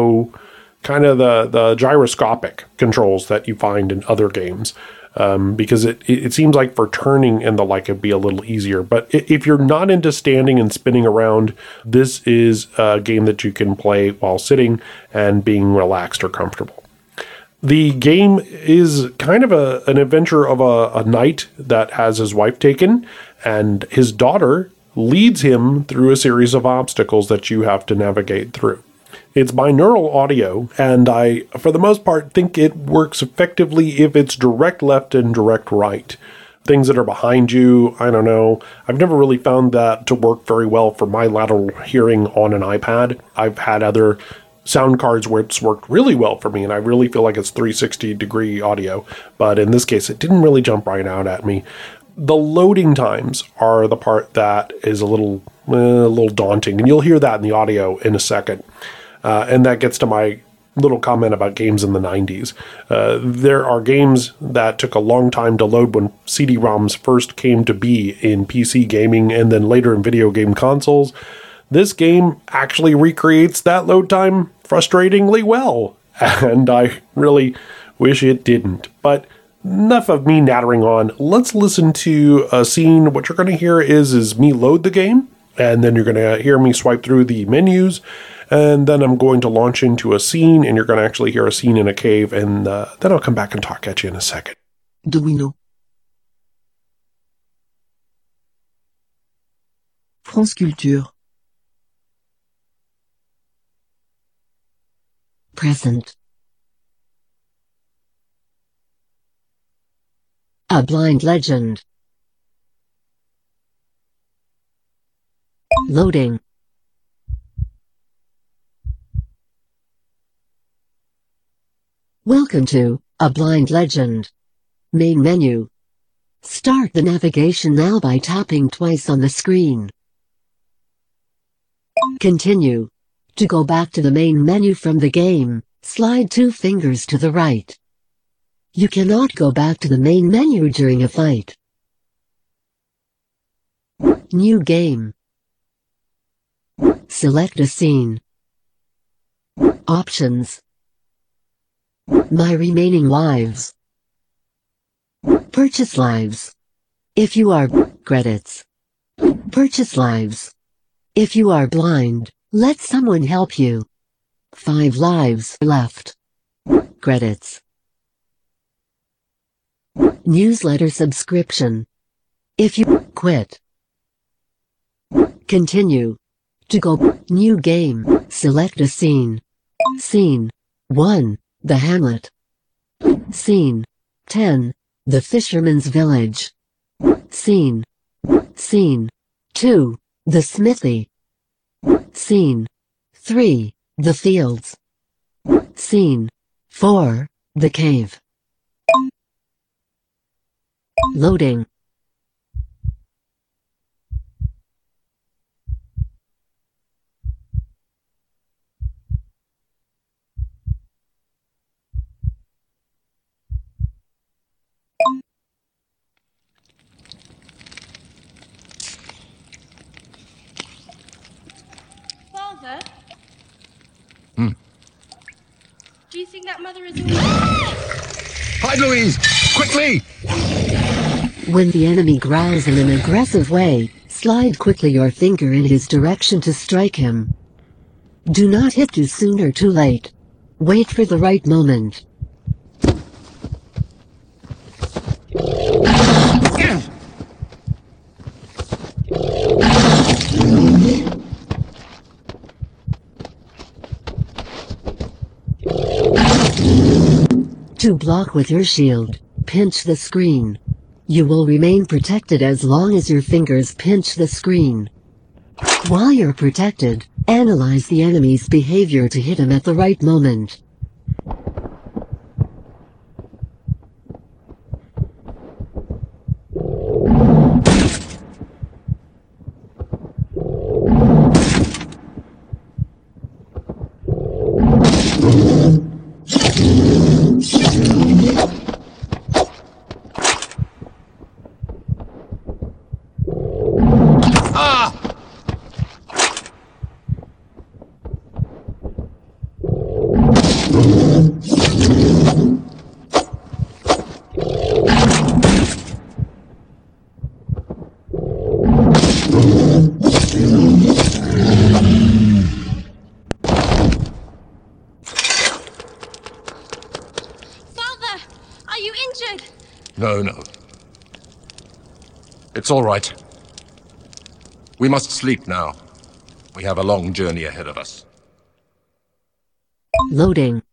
the gyroscopic controls that you find in other games. Because it seems like for turning and the like, it'd be a little easier. But if you're not into standing and spinning around, this is a game that you can play while sitting and being relaxed or comfortable. The game is kind of an adventure of a knight that has his wife taken, and his daughter leads him through a series of obstacles that you have to navigate through. It's binaural audio, and I, for the most part, think it works effectively if it's direct left and direct right. Things that are behind you, I don't know. I've never really found that to work very well for my lateral hearing on an iPad. I've had other sound cards where it's worked really well for me, and I really feel like it's 360-degree audio. But in this case, it didn't really jump right out at me. The loading times are the part that is a little daunting, and you'll hear that in the audio in a second. And that gets to my little comment about games in the 90s. There are games that took a long time to load when CD-ROMs first came to be in PC gaming and then later in video game consoles. This game actually recreates that load time frustratingly well, and I really wish it didn't. But enough of me nattering on. Let's listen to a scene. What you're going to hear is me load the game, and then you're going to hear me swipe through the menus. And then I'm going to launch into a scene, and you're going to actually hear a scene in a cave, and then I'll come back and talk at you in a second. Do we know? France Culture. Present. A Blind Legend. Loading. Welcome to A Blind Legend. Main menu. Start the navigation now by tapping twice on the screen. Continue. To go back to the main menu from the game, slide 2 fingers to the right. You cannot go back to the main menu during a fight. New game. Select a scene. Options. My remaining lives. Purchase lives. If you are credits. Purchase lives. If you are blind, let someone help you. 5 lives left. Credits. Newsletter subscription. If you quit. Continue. To go, new game, select a scene. Scene 1, the hamlet. Scene 10, the fisherman's village. Scene 2, the smithy. Scene 3, the fields. Scene 4, the cave. Loading. Father? Do you think that mother is Hide, Louise! Quickly! When the enemy growls in an aggressive way, slide quickly your finger in his direction to strike him. Do not hit too soon or too late. Wait for the right moment. To block with your shield, pinch the screen. You will remain protected as long as your fingers pinch the screen. While you're protected, analyze the enemy's behavior to hit him at the right moment. No. It's all right. We must sleep now. We have a long journey ahead of us. Loading.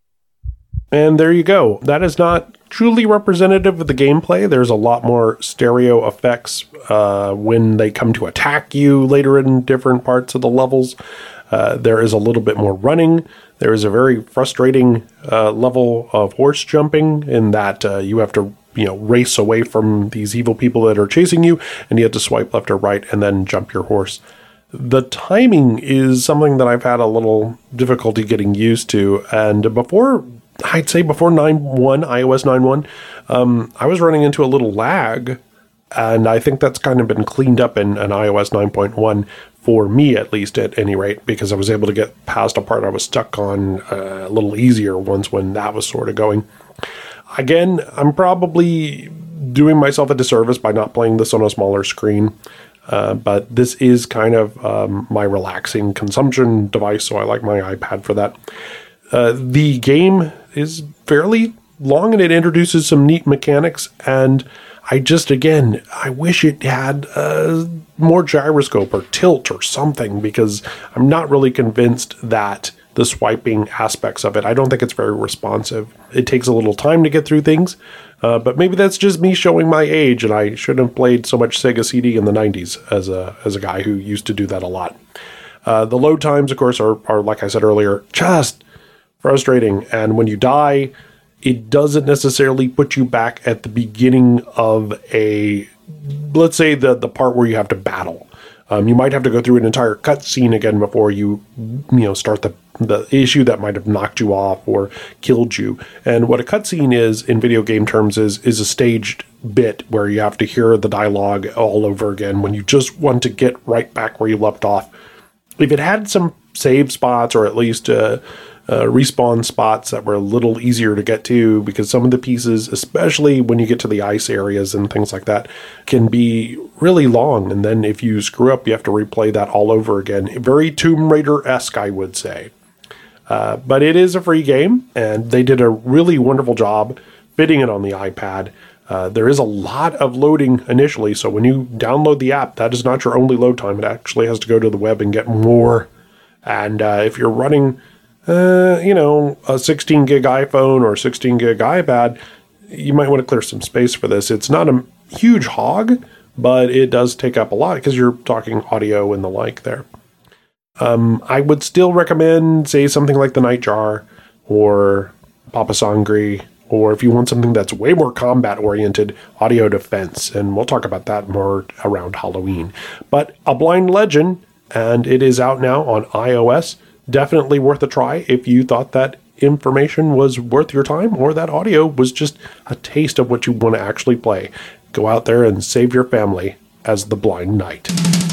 And there you go. That is not truly representative of the gameplay. There's a lot more stereo effects when they come to attack you later in different parts of the levels. There is a little bit more running. There is a very frustrating level of horse jumping in that you have to race away from these evil people that are chasing you, and you have to swipe left or right and then jump your horse. The timing is something that I've had a little difficulty getting used to, and I'd say before 9.1, iOS 9.1, I was running into a little lag, and I think that's kind of been cleaned up in iOS 9.1 for me, at least, at any rate, because I was able to get past a part I was stuck on a little easier once when that was sort of going. Again, I'm probably doing myself a disservice by not playing this on a smaller screen, but this is kind of my relaxing consumption device, so I like my iPad for that. The game is fairly long, and it introduces some neat mechanics, and I wish it had more gyroscope or tilt or something, because I'm not really convinced that the swiping aspects of it, I don't think it's very responsive. It takes a little time to get through things, but maybe that's just me showing my age, and I shouldn't have played so much Sega CD in the 90s as a guy who used to do that a lot. The load times, of course, are like I said earlier, just frustrating, and when you die, it doesn't necessarily put you back at the beginning of let's say the part where you have to battle. You might have to go through an entire cutscene again before you start the issue that might have knocked you off or killed you. And what a cutscene is in video game terms is a staged bit where you have to hear the dialogue all over again when you just want to get right back where you left off. If it had some save spots, or at least respawn spots that were a little easier to get to, because some of the pieces, especially when you get to the ice areas and things like that, can be really long. And then if you screw up, you have to replay that all over again. Very Tomb Raider-esque, I would say. But it is a free game, and they did a really wonderful job fitting it on the iPad. There is a lot of loading initially, so when you download the app, that is not your only load time. It actually has to go to the web and get more. And if you're running, a 16 gig iPhone or 16 gig iPad, you might want to clear some space for this. It's not a huge hog, but it does take up a lot because you're talking audio and the like there. I would still recommend, say, something like the Nightjar or Papa Sangre, or if you want something that's way more combat-oriented, Audio Defense, and we'll talk about that more around Halloween. But A Blind Legend, and it is out now on iOS. Definitely worth a try if you thought that information was worth your time, or that audio was just a taste of what you want to actually play. Go out there and save your family as the Blind Knight.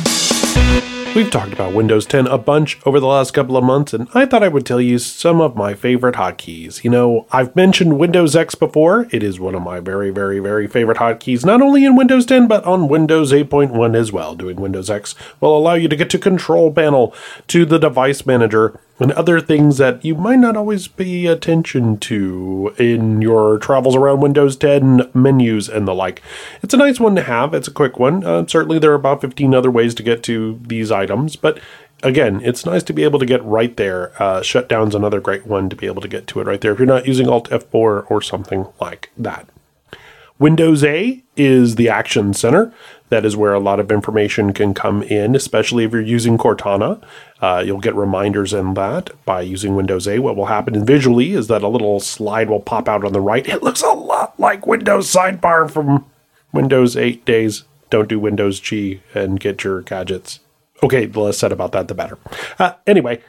We've talked about Windows 10 a bunch over the last couple of months, and I thought I would tell you some of my favorite hotkeys. You know, I've mentioned Windows X before. It is one of my very, very, very favorite hotkeys, not only in Windows 10, but on Windows 8.1 as well. Doing Windows X will allow you to get to Control Panel, to the Device Manager, and other things that you might not always pay attention to in your travels around Windows 10 menus and the like. It's a nice one to have. It's a quick one. Certainly there are about 15 other ways to get to these items, but again, it's nice to be able to get right there. Shutdown's another great one to be able to get to it right there if you're not using Alt F4 or something like that. Windows A is the Action Center. That is where a lot of information can come in, especially if you're using Cortana. You'll get reminders in that by using Windows A. What will happen visually is that a little slide will pop out on the right. It looks a lot like Windows Sidebar from Windows 8 days. Don't do Windows G and get your gadgets. Okay, the less said about that, the better. Anyway,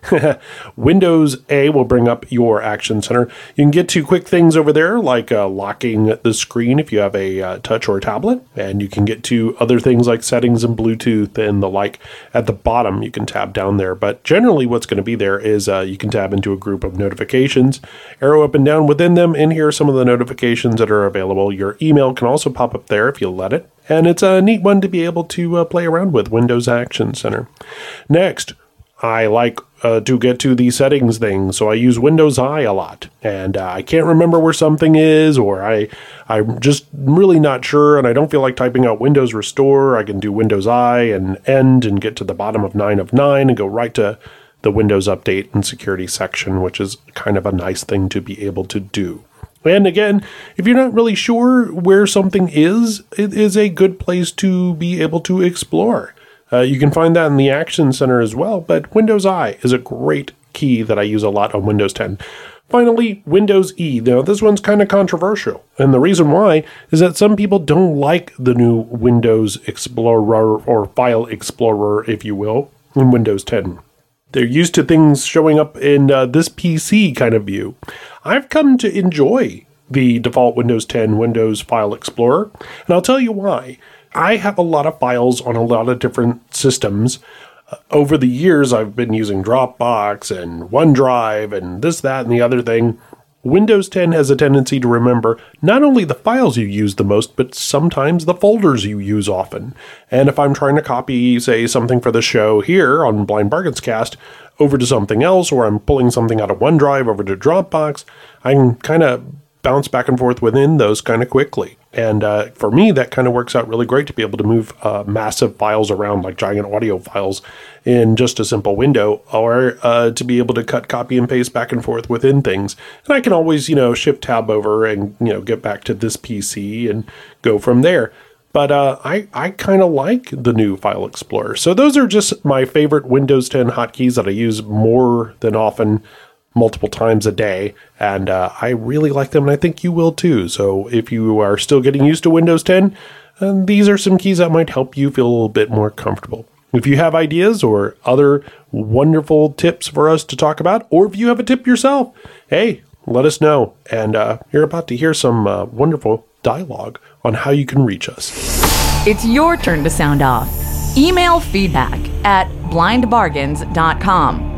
Windows A will bring up your Action Center. You can get to quick things over there, like locking the screen if you have a touch or a tablet. And you can get to other things like settings and Bluetooth and the like. At the bottom, you can tab down there. But generally, what's going to be there is you can tab into a group of notifications, arrow up and down within them, and here are some of the notifications that are available. Your email can also pop up there if you let it. And it's a neat one to be able to play around with, Windows Action Center. Next, I like to get to the settings thing, so I use Windows I a lot. And I can't remember where something is, or I'm just really not sure, and I don't feel like typing out Windows Restore. I can do Windows I and End and get to the bottom of 9 of 9 and go right to the Windows Update and Security section, which is kind of a nice thing to be able to do. And again, if you're not really sure where something is, it is a good place to be able to explore. You can find that in the Action Center as well, but Windows I is a great key that I use a lot on Windows 10. Finally, Windows E. Now, this one's kind of controversial, and the reason why is that some people don't like the new Windows Explorer, or File Explorer, if you will, in Windows 10. They're used to things showing up in this PC kind of view. I've come to enjoy the default Windows 10 Windows File Explorer, and I'll tell you why. I have a lot of files on a lot of different systems. Over the years, I've been using Dropbox and OneDrive and this, that, and the other thing. Windows 10 has a tendency to remember not only the files you use the most, but sometimes the folders you use often. And if I'm trying to copy, say, something for the show here on Blind Bargains Cast over to something else, or I'm pulling something out of OneDrive over to Dropbox, I can kind of bounce back and forth within those kind of quickly. And for me, that kind of works out really great to be able to move massive files around, like giant audio files, in just a simple window, or to be able to cut, copy, and paste back and forth within things. And I can always, shift tab over and, get back to this PC and go from there. But I kind of like the new File Explorer. So those are just my favorite Windows 10 hotkeys that I use more than often, multiple times a day, and I really like them, and I think you will too. So if you are still getting used to Windows 10, these are some keys that might help you feel a little bit more comfortable. If you have ideas or other wonderful tips for us to talk about, or if you have a tip yourself, hey, let us know. And you're about to hear some wonderful dialogue on how you can reach us. It's your turn to sound off. Email feedback at blindbargains.com.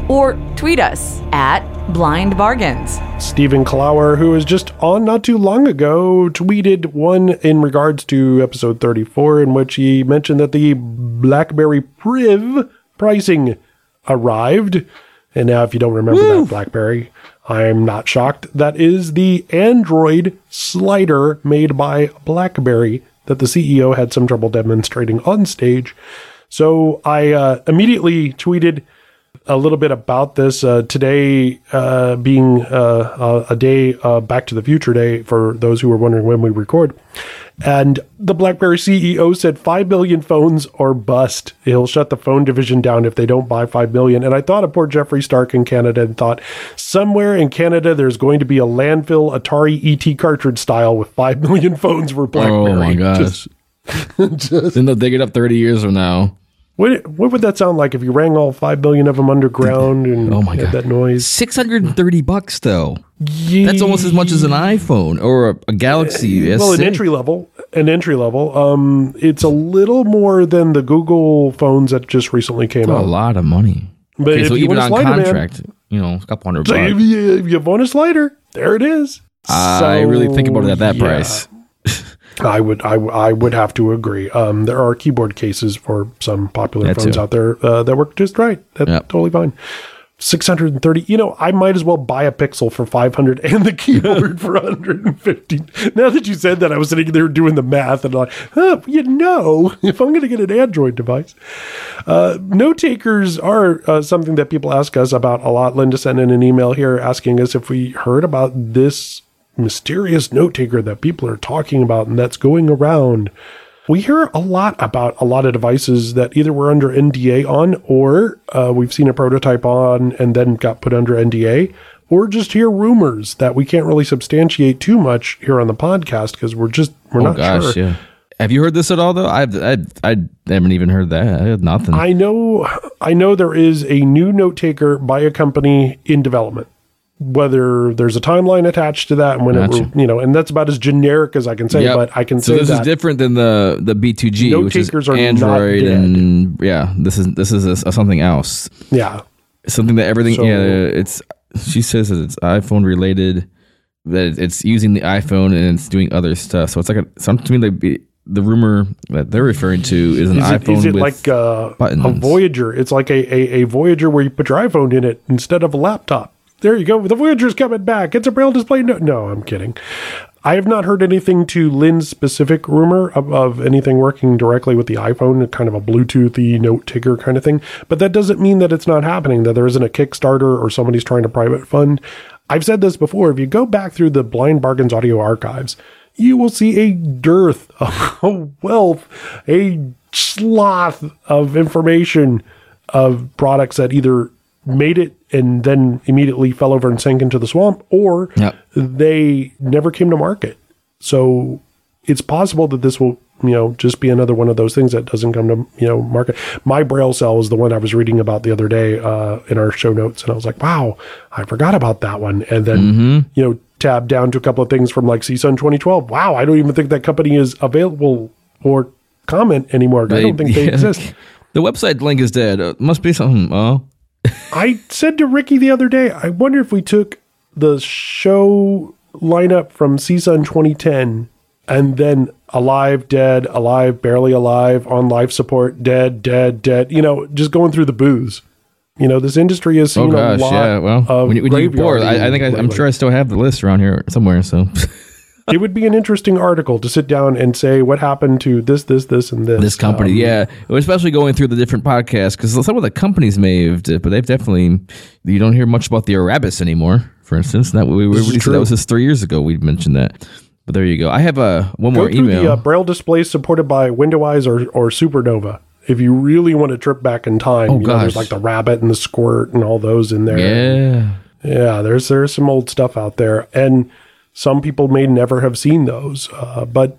or tweet us at Blind Bargains. Stephen Clower, who was just on not too long ago, tweeted one in regards to episode 34, in which he mentioned that the BlackBerry Priv pricing arrived. And now, if you don't remember that BlackBerry, I'm not shocked. That is the Android slider made by BlackBerry that the CEO had some trouble demonstrating on stage. So I immediately tweeted a little bit about this today, being a day, Back to the Future Day, for those who are wondering when we record. And the BlackBerry CEO said 5 million phones or bust. He'll shut the phone division down if they don't buy 5 million. And I thought of poor Jeffree Stark in Canada and thought, somewhere in Canada, there's going to be a landfill Atari ET cartridge style with 5 million phones for BlackBerry. Oh my gosh. Then they'll dig it up 30 years from now. What would that sound like if you rang all 5 billion of them underground and had that noise? $630 though. That's almost as much as an iPhone or a Galaxy S6. Well, an entry level. It's a little more than the Google phones that just recently came out. A lot of money. But if so you even want a on slider, contract, a couple $100. So if you want a slider, there it is. I really think about it at that price. I would have to agree. There are keyboard cases for some popular phones out there that work just right. That's totally fine. 630. I might as well buy a Pixel for 500 and the keyboard for 150. Now that you said that, I was sitting there doing the math and like, if I'm going to get an Android device. Note takers are something that people ask us about a lot. Linda sent in an email here asking us if we heard about this mysterious note taker that people are talking about and that's going around. We hear a lot about a lot of devices that either we're under NDA on, or we've seen a prototype on and then got put under NDA, or just hear rumors that we can't really substantiate too much here on the podcast because we're not sure. Yeah. Have you heard this at all though? I haven't even heard that. I had nothing. I know there is a new note taker by a company in development. Whether there's a timeline attached to that and when and that's about as generic as I can say, but I can say this is different than the B2G, which is Android, and this is something else. Yeah, something that everything. She says that it's iPhone related, that it's using the iPhone and it's doing other stuff. So it's like something to me like the rumor that they're referring to is an iPhone. Is it with like a Voyager? It's like a Voyager where you put your iPhone in it instead of a laptop. There you go. The Voyager's coming back. It's a Braille display. No, I'm kidding. I have not heard anything to Lynn's specific rumor of anything working directly with the iPhone, kind of a Bluetoothy note taker kind of thing. But that doesn't mean that it's not happening, that there isn't a Kickstarter or somebody's trying to private fund. I've said this before. If you go back through the Blind Bargains audio archives, you will see a dearth, a wealth, a sloth of information of products that either made it and then immediately fell over and sank into the swamp, or they never came to market. So it's possible that this will, just be another one of those things that doesn't come to, market. My Braille cell is the one I was reading about the other day in our show notes. And I was like, wow, I forgot about that one. And then, tab down to a couple of things from like CSUN 2012. Wow, I don't even think that company is available or comment anymore. I don't think they exist. The website link is dead. Must be something. I said to Ricky the other day, I wonder if we took the show lineup from CSUN 2010 and then alive, dead, alive, barely alive, on life support, dead, just going through the booths. This industry has seen a lot of when you're bored, I'm sure I still have the list around here somewhere, so... It would be an interesting article to sit down and say what happened to this, and this. This company, especially going through the different podcasts, because some of the companies may have, but they've definitely, you don't hear much about the Arabbis anymore, for instance. That was just 3 years ago we mentioned that. But there you go. I have one more email. The Braille displays supported by WindowEyes or Supernova. If you really want to trip back in time, there's like the Rabbit and the Squirt and all those in there. Yeah, there's some old stuff out there, and some people may never have seen those, but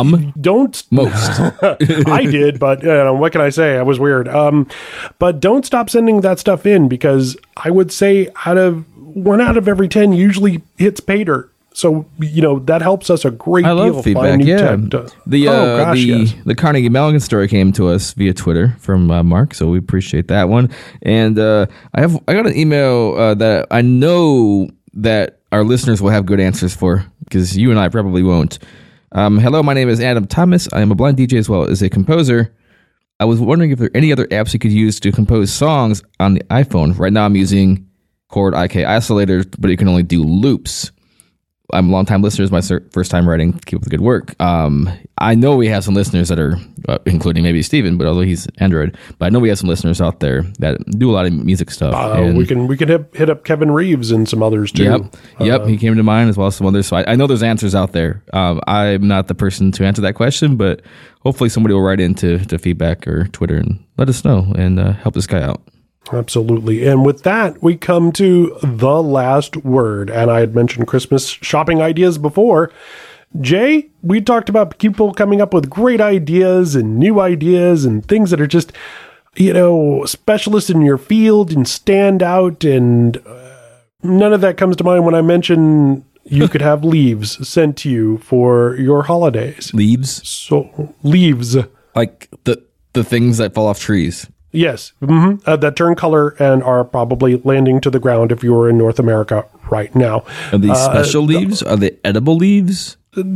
most. I did, but what can I say? I was weird. But don't stop sending that stuff in, because I would say 1 out of every 10 usually hits pay dirt. So, that helps us a great I deal. love feedback. Find new Yeah. tech. The Carnegie Mellon story came to us via Twitter from Mark, so we appreciate that one. And I got an email that I know that our listeners will have good answers for, because you and I probably won't. Hello, my name is Adam Thomas. I am a blind DJ as well as a composer. I was wondering if there are any other apps you could use to compose songs on the iPhone. Right now I'm using Chord IK Isolator, but it can only do loops. I'm a long-time listener. It's my first time writing. Keep up the good work. I know we have some listeners that are, including maybe Steven, but although he's Android, but I know we have some listeners out there that do a lot of music stuff. We can hit up Kevin Reeves and some others too. Yep. He came to mind as well as some others. So I know there's answers out there. I'm not the person to answer that question, but hopefully somebody will write into feedback or Twitter and let us know and help this guy out. Absolutely. And with that, we come to the last word. And I had mentioned Christmas shopping ideas before. Jay, we talked about people coming up with great ideas and new ideas and things that are just, specialists in your field and stand out. And none of that comes to mind when I mention you could have leaves sent to you for your holidays. Leaves? So, leaves. Like the things that fall off trees. Yes, that turn color and are probably landing to the ground if you were in North America right now. Are these special leaves? Are they edible leaves?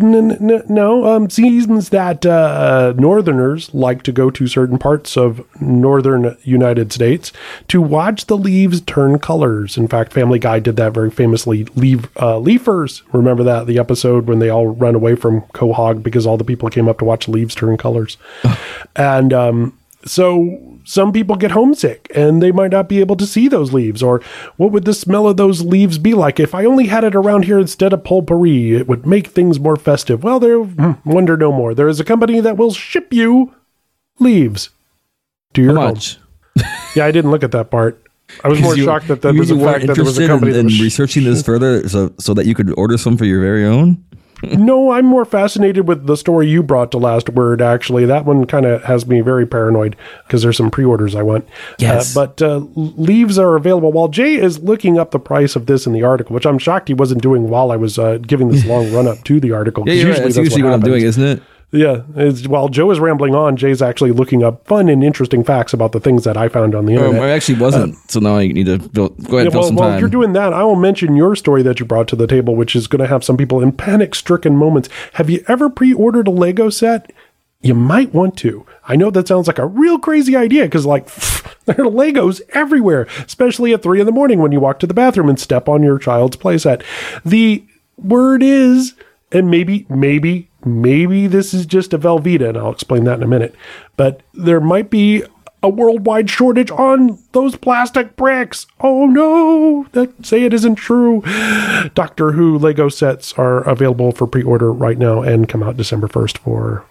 No, seems that Northerners like to go to certain parts of northern United States to watch the leaves turn colors. In fact, Family Guy did that very famously. Leafers, remember that, the episode when they all ran away from Quahog because all the people came up to watch leaves turn colors. And so some people get homesick and they might not be able to see those leaves. Or what would the smell of those leaves be like? If I only had it around here instead of potpourri, it would make things more festive. Well, wonder no more. There is a company that will ship you leaves to your home. Much? Yeah, I didn't look at that part. I was more shocked that there was a fact that there was a company that was researching this further so that you could order some for your very own. No, I'm more fascinated with the story you brought to Last Word, actually. That one kind of has me very paranoid because there's some pre-orders I want. Yes. But leaves are available. While Jay is looking up the price of this in the article, which I'm shocked he wasn't doing while I was giving this long run-up to the article. Yeah, that's usually what I'm doing, isn't it? Yeah. While Joe is rambling on, Jay's actually looking up fun and interesting facts about the things that I found on the internet. I actually wasn't, so now I need to go ahead and fill some time. While you're doing that, I will mention your story that you brought to the table, which is going to have some people in panic-stricken moments. Have you ever pre-ordered a Lego set? You might want to. I know that sounds like a real crazy idea because, there are Legos everywhere, especially at 3 a.m. when you walk to the bathroom and step on your child's playset. The word is, and maybe this is just a Velveeta, and I'll explain that in a minute, but there might be a worldwide shortage on those plastic bricks. Oh no, say it isn't true. Doctor Who Lego sets are available for pre-order right now and come out December 1st for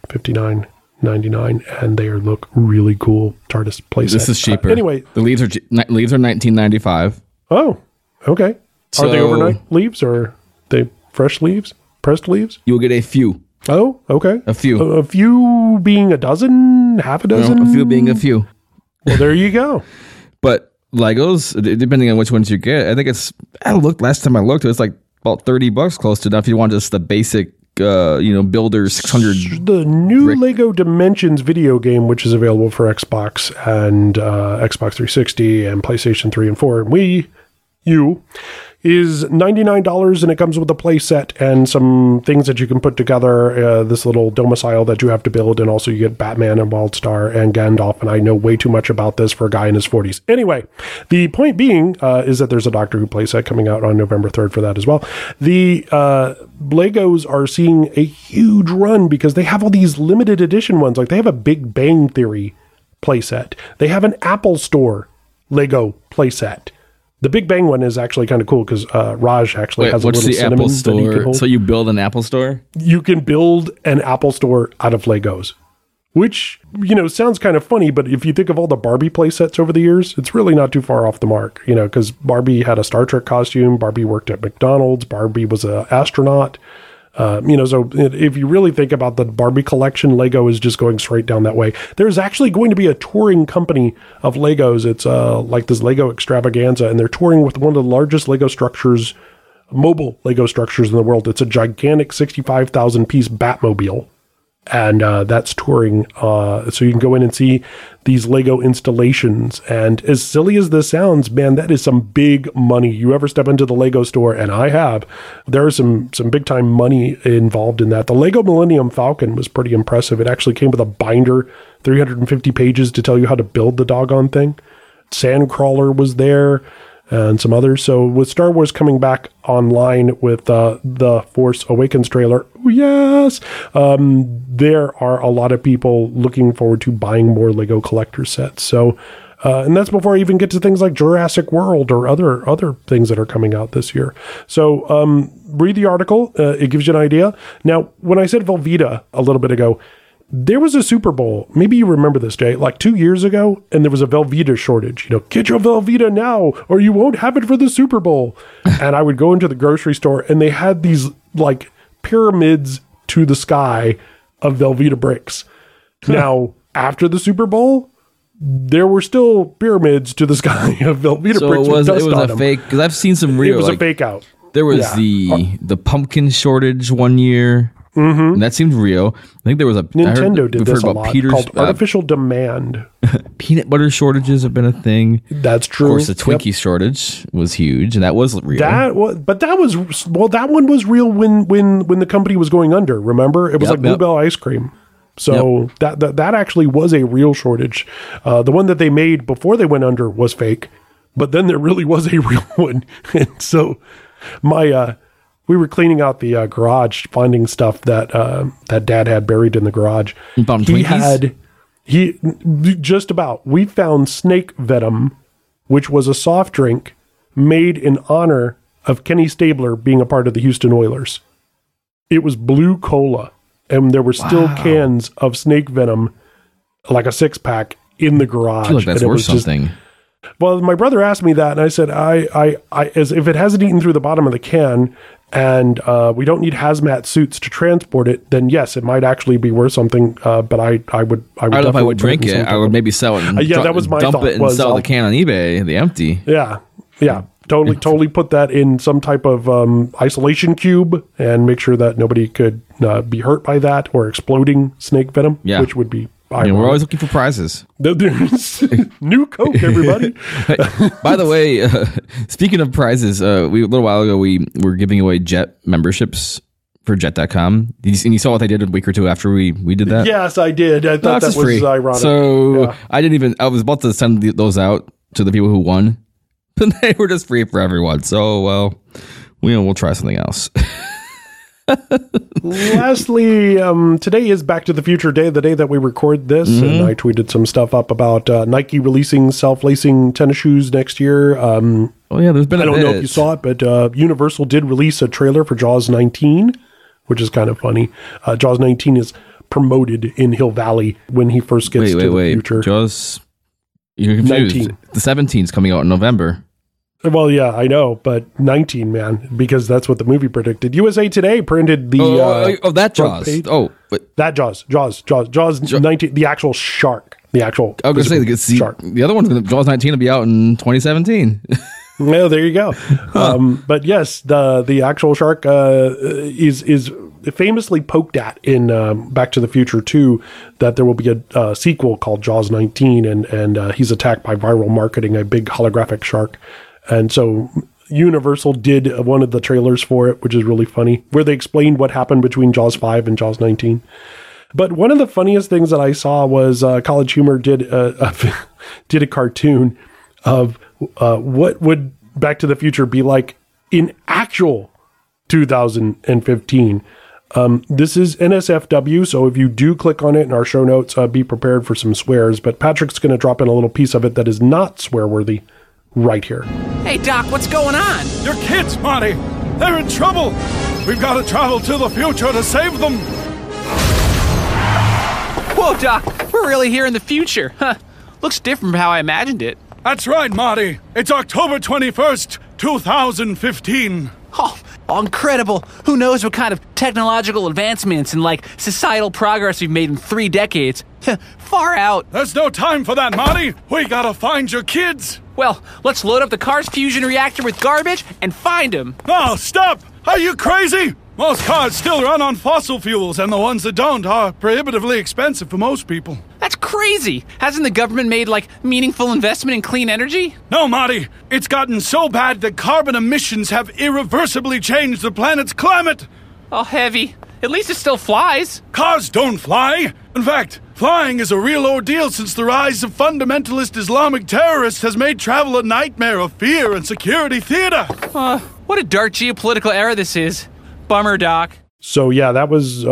$59.99, and they look really cool. TARDIS playset. This is cheaper. Anyway, the leaves are $19.95. Oh, okay. Are they overnight leaves or are they fresh leaves? Pressed leaves? You'll get a few. Oh, okay. A few. A few being a dozen, half a dozen? No, a few being a few. Well, there you go. But Legos, depending on which ones you get, I think last time I looked, it was like about $30 close to enough. If you want just the basic, Builder 600. The new Lego Dimensions video game, which is available for Xbox and Xbox 360 and PlayStation 3 and 4 and Wii U, is $99, and it comes with a play set and some things that you can put together, this little domicile that you have to build, and also you get Batman and Wildstar and Gandalf, and I know way too much about this for a guy in his 40s. Anyway, the point being is that there's a Doctor Who play set coming out on November 3rd for that as well. The Legos are seeing a huge run because they have all these limited edition ones. Like they have a Big Bang Theory play set. They have an Apple Store Lego play set. The Big Bang one is actually kind of cool because Raj actually has a little cinnamon Apple Store? that he can hold. So you build an Apple Store? You can build an Apple Store out of Legos, which, sounds kind of funny, but if you think of all the Barbie play sets over the years, it's really not too far off the mark, because Barbie had a Star Trek costume, Barbie worked at McDonald's, Barbie was an astronaut. So if you really think about the Barbie collection, Lego is just going straight down that way. There's actually going to be a touring company of Legos. It's like this Lego extravaganza, and they're touring with one of the largest Lego structures mobile Lego structures in the world. It's a gigantic 65,000 piece Batmobile. And that's touring, so you can go in and see these Lego installations. And as silly as this sounds, man, that is some big money. You ever step into the Lego store, and I have, there is some big time money involved in that. The Lego Millennium Falcon was pretty impressive. It actually came with a binder, 350 pages to tell you how to build the doggone thing. Sandcrawler was there, and some others. So with Star Wars coming back online with the Force Awakens trailer, yes, there are a lot of people looking forward to buying more Lego collector sets. So, and that's before I even get to things like Jurassic World or other things that are coming out this year. So read the article. It gives you an idea. Now, when I said Velveeta a little bit ago, there was a Super Bowl, maybe you remember this, Jay, like 2 years ago, and there was a Velveeta shortage. You know, get your Velveeta now, or you won't have it for the Super Bowl. And I would go into the grocery store, and they had these, like, pyramids to the sky of Velveeta bricks. Now, after the Super Bowl, there were still pyramids to the sky of Velveeta bricks with dust on them. So it was a fake, because I've seen some real... It was a fake out. There was the pumpkin shortage one year. Mm-hmm. And that seemed real. I think there was a Nintendo did this a lot called artificial demand. Peanut butter shortages have been a thing. That's true. Of course, the Twinkie shortage was huge, and that was real. That one was real when the company was going under. Remember, it was like Bluebell ice cream. So that actually was a real shortage. The one that they made before they went under was fake, but then there really was a real one. And so we were cleaning out the garage, finding stuff that Dad had buried in the garage. You found Twinkies? We found snake venom, which was a soft drink made in honor of Kenny Stabler being a part of the Houston Oilers. It was blue cola, and there were still cans of snake venom, like a 6-pack, in the garage. I feel like that's worth something. Well, my brother asked me that, and I said, as if it hasn't eaten through the bottom of the can, and we don't need hazmat suits to transport it, then yes, it might actually be worth something. But I would. I don't know if I would drink it. I would maybe sell it. That was my thought. Dump it and sell the can on eBay, the empty. Yeah. Totally put that in some type of isolation cube and make sure that nobody could be hurt by that or exploding snake venom, which would be. We're always looking for prizes. New Coke, everybody. By the way, speaking of prizes, a little while ago we were giving away Jet memberships for Jet.com. And you saw what they did a week or two after we did that? Yes, I did. I thought that was free. Ironic. So I was about to send those out to the people who won, but they were just free for everyone. So, we'll try something else. Lastly, today is Back to the Future Day, the day that we record this, and I tweeted some stuff up about Nike releasing self-lacing tennis shoes next year. There's been I don't know if you saw it, but Universal did release a trailer for Jaws 19, which is kind of funny. Jaws 19 is promoted in Hill Valley when he first gets to the future. Jaws, you're confused. 19. The 17 is coming out in November. Well, yeah, I know, but 19, man, because that's what the movie predicted. USA Today printed the that Jaws. That Jaws 19, the actual shark, the actual. I was going to say shark. The other one, Jaws 19, will be out in 2017. Yeah, there you go. But yes, the actual shark is famously poked at in Back to the Future 2 that there will be a sequel called Jaws 19, and he's attacked by viral marketing, a big holographic shark. And so Universal did one of the trailers for it, which is really funny, where they explained what happened between Jaws 5 and Jaws 19. But one of the funniest things that I saw was College Humor did a cartoon of what would Back to the Future be like in actual 2015. This is NSFW, so if you do click on it in our show notes, be prepared for some swears. But Patrick's going to drop in a little piece of it that is not swear-worthy right here. Hey, Doc, what's going on? Your kids, Marty. They're in trouble. We've got to travel to the future to save them. Whoa, Doc, we're really here in the future. Huh. Looks different from how I imagined it. That's right, Marty. It's October 21st, 2015. Oh, incredible. Who knows what kind of technological advancements and, societal progress we've made in 3 decades. Far out. There's no time for that, Marty. We gotta find your kids. Well, let's load up the car's fusion reactor with garbage and find him. Oh, stop! Are you crazy? Most cars still run on fossil fuels, and the ones that don't are prohibitively expensive for most people. That's crazy! Hasn't the government made, meaningful investment in clean energy? No, Marty. It's gotten so bad that carbon emissions have irreversibly changed the planet's climate. Oh, heavy. At least it still flies. Cars don't fly. In fact, flying is a real ordeal since the rise of fundamentalist Islamic terrorists has made travel a nightmare of fear and security theater. What a dark geopolitical era this is. Bummer, Doc. So, yeah, that was,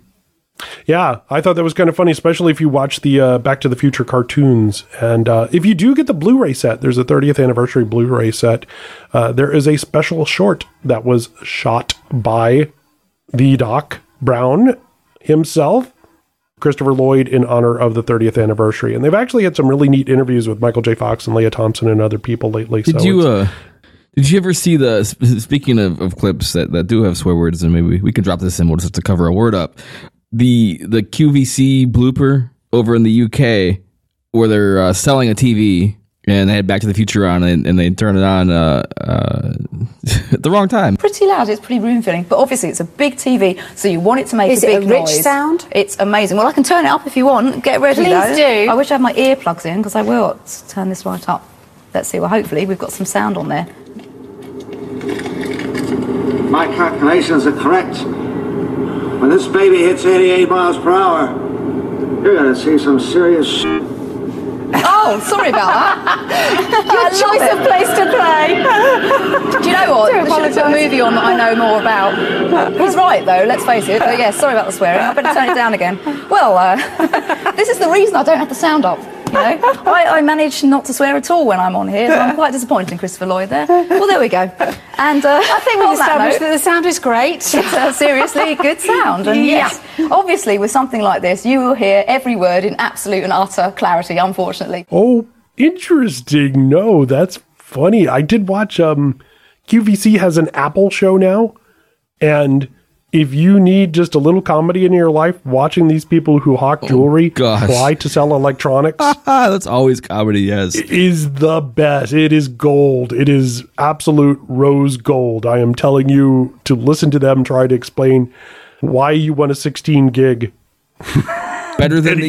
I thought that was kind of funny, especially if you watch the Back to the Future cartoons. And if you do get the Blu-ray set, there's a 30th anniversary Blu-ray set. There is a special short that was shot by the Doc Brown himself, Christopher Lloyd, in honor of the 30th anniversary. And they've actually had some really neat interviews with Michael J. Fox and Leah Thompson and other people lately. Did you ever see speaking of clips that do have swear words, and maybe we can drop this in, we'll just have to cover a word up, the QVC blooper over in the UK where they're selling a TV and they had Back to the Future on and they turn it on at the wrong time. Pretty loud, it's pretty room filling, but obviously it's a big TV, so you want it to make a big noise. Is it a rich sound? It's amazing. Well, I can turn it up if you want. Get ready, Please do. I wish I had my earplugs in, because I will. Let's turn this right up. Let's see, well, hopefully we've got some sound on there. My calculations are correct. When this baby hits 88 miles per hour, you're going to see some serious Oh, sorry about that. Your choice of place to play. Do you know what? We should put a movie on that I know more about. He's right, though, let's face it. But yeah, sorry about the swearing. I better turn it down again. Well, this is the reason I don't have the sound up. You know, I manage not to swear at all when I'm on here, so I'm quite disappointed in Christopher Lloyd there. Well, there we go. And I think we've established that the sound is great. It's seriously good sound. And yes, obviously with something like this, you will hear every word in absolute and utter clarity, unfortunately. Oh, interesting. No, that's funny. I did watch, QVC has an Apple show now, and if you need just a little comedy in your life, watching these people who hawk jewelry fly to sell electronics. That's always comedy, yes. It is the best. It is gold. It is absolute rose gold. I am telling you to listen to them try to explain why you want a 16 gig. Better than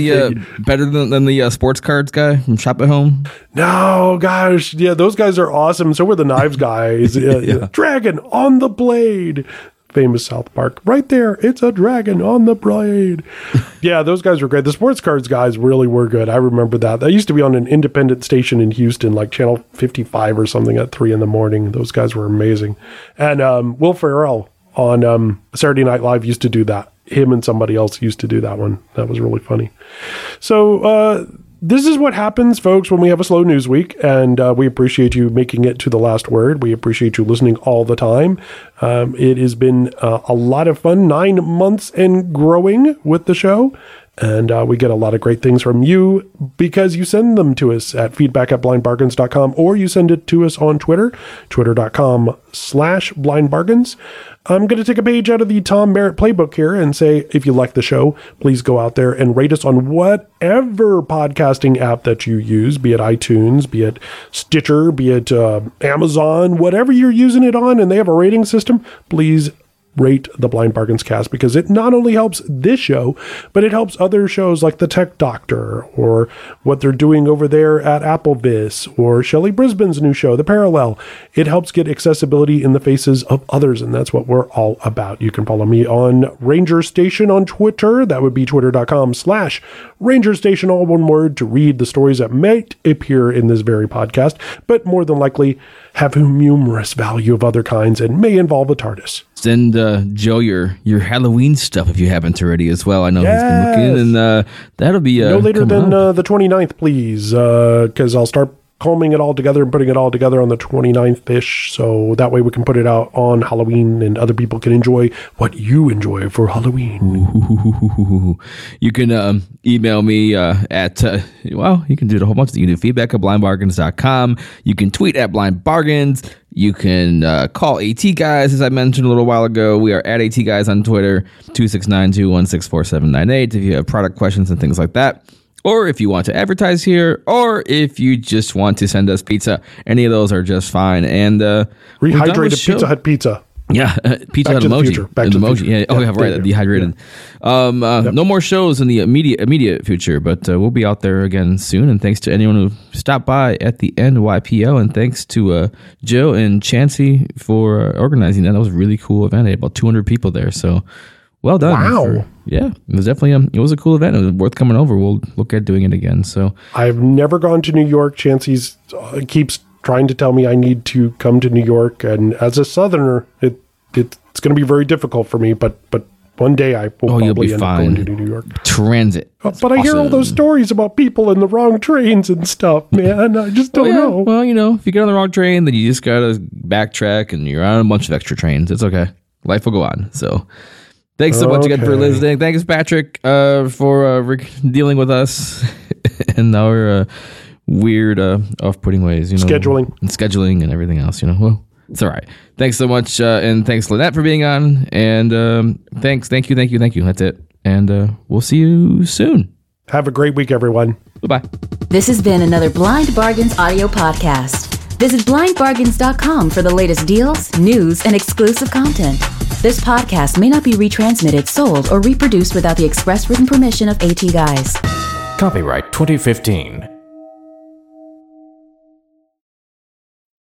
the sports cards guy from Shop at Home? No, gosh. Yeah, those guys are awesome. So were the knives guys. Dragon on the blade. Famous South Park. Right there, it's a dragon on the blade. Yeah, those guys were great. The sports cards guys really were good. I remember that. That used to be on an independent station in Houston, like Channel 55 or something at 3 a.m. Those guys were amazing. And Will Ferrell on Saturday Night Live used to do that. Him and somebody else used to do that one. That was really funny. So, this is what happens, folks, when we have a slow news week, and we appreciate you making it to the last word. We appreciate you listening all the time. It has been a lot of fun, 9 months and growing with the show, and we get a lot of great things from you because you send them to us at feedback@blindbargains.com, or you send it to us on Twitter, twitter.com/blindbargains. I'm going to take a page out of the Tom Merritt playbook here and say, if you like the show, please go out there and rate us on whatever podcasting app that you use, be it iTunes, be it Stitcher, be it Amazon, whatever you're using it on, and they have a rating system, please rate the Blind Bargains cast, because it not only helps this show, but it helps other shows like The Tech Doctor, or what they're doing over there at AppleVis, or Shelley Brisbane's new show, The Parallel. It helps get accessibility in the faces of others, and that's what we're all about. You can follow me on Ranger Station on Twitter. That would be twitter.com/Ranger Station, all one word, to read the stories that might appear in this very podcast, but more than likely have humorous value of other kinds and may involve a TARDIS. Send Joe your Halloween stuff if you haven't already as well. I know he's been looking, and that'll be no later than the 29th, please, because I'll start combing it all together and putting it all together on the 29th-ish, so that way we can put it out on Halloween and other people can enjoy what you enjoy for Halloween. Ooh. You can email me at, you can do a whole bunch of things. You can do feedback@blindbargains.com. You can tweet at blindbargains. You can call AT Guys, as I mentioned a little while ago. We are at AT Guys on Twitter, 269-216-4798, if you have product questions and things like that. or if you want to advertise here, or if you just want to send us pizza. Any of those are just fine. And rehydrated Pizza Hut pizza. Yeah, Pizza Hut emoji. Back to the future. Yeah. Oh, yeah, right. Dehydrated. Yep. No more shows in the immediate future, but we'll be out there again soon. And thanks to anyone who stopped by at the NYPO, and thanks to Joe and Chancey for organizing that. That was a really cool event. They had about 200 people there, so well done. Wow. Yeah, it was definitely it was a cool event. It was worth coming over. We'll look at doing it again. So I've never gone to New York. Chancey's keeps trying to tell me I need to come to New York, and as a Southerner, it's going to be very difficult for me. But one day I will probably end up going to New York. Transit, but I hear all those stories about people in the wrong trains and stuff, man. I just don't know. Well, if you get on the wrong train, then you just gotta backtrack, and you're on a bunch of extra trains. It's okay. Life will go on. So. Thanks so much again for listening. Thanks, Patrick, for dealing with us in our weird, off-putting ways. Scheduling and everything else. Well, it's all right. Thanks so much, and thanks, Lynette, for being on. And thank you. That's it. And we'll see you soon. Have a great week, everyone. Bye-bye. This has been another Blind Bargains audio podcast. Visit blindbargains.com for the latest deals, news, and exclusive content. This podcast may not be retransmitted, sold, or reproduced without the express written permission of AT Guys. Copyright 2015.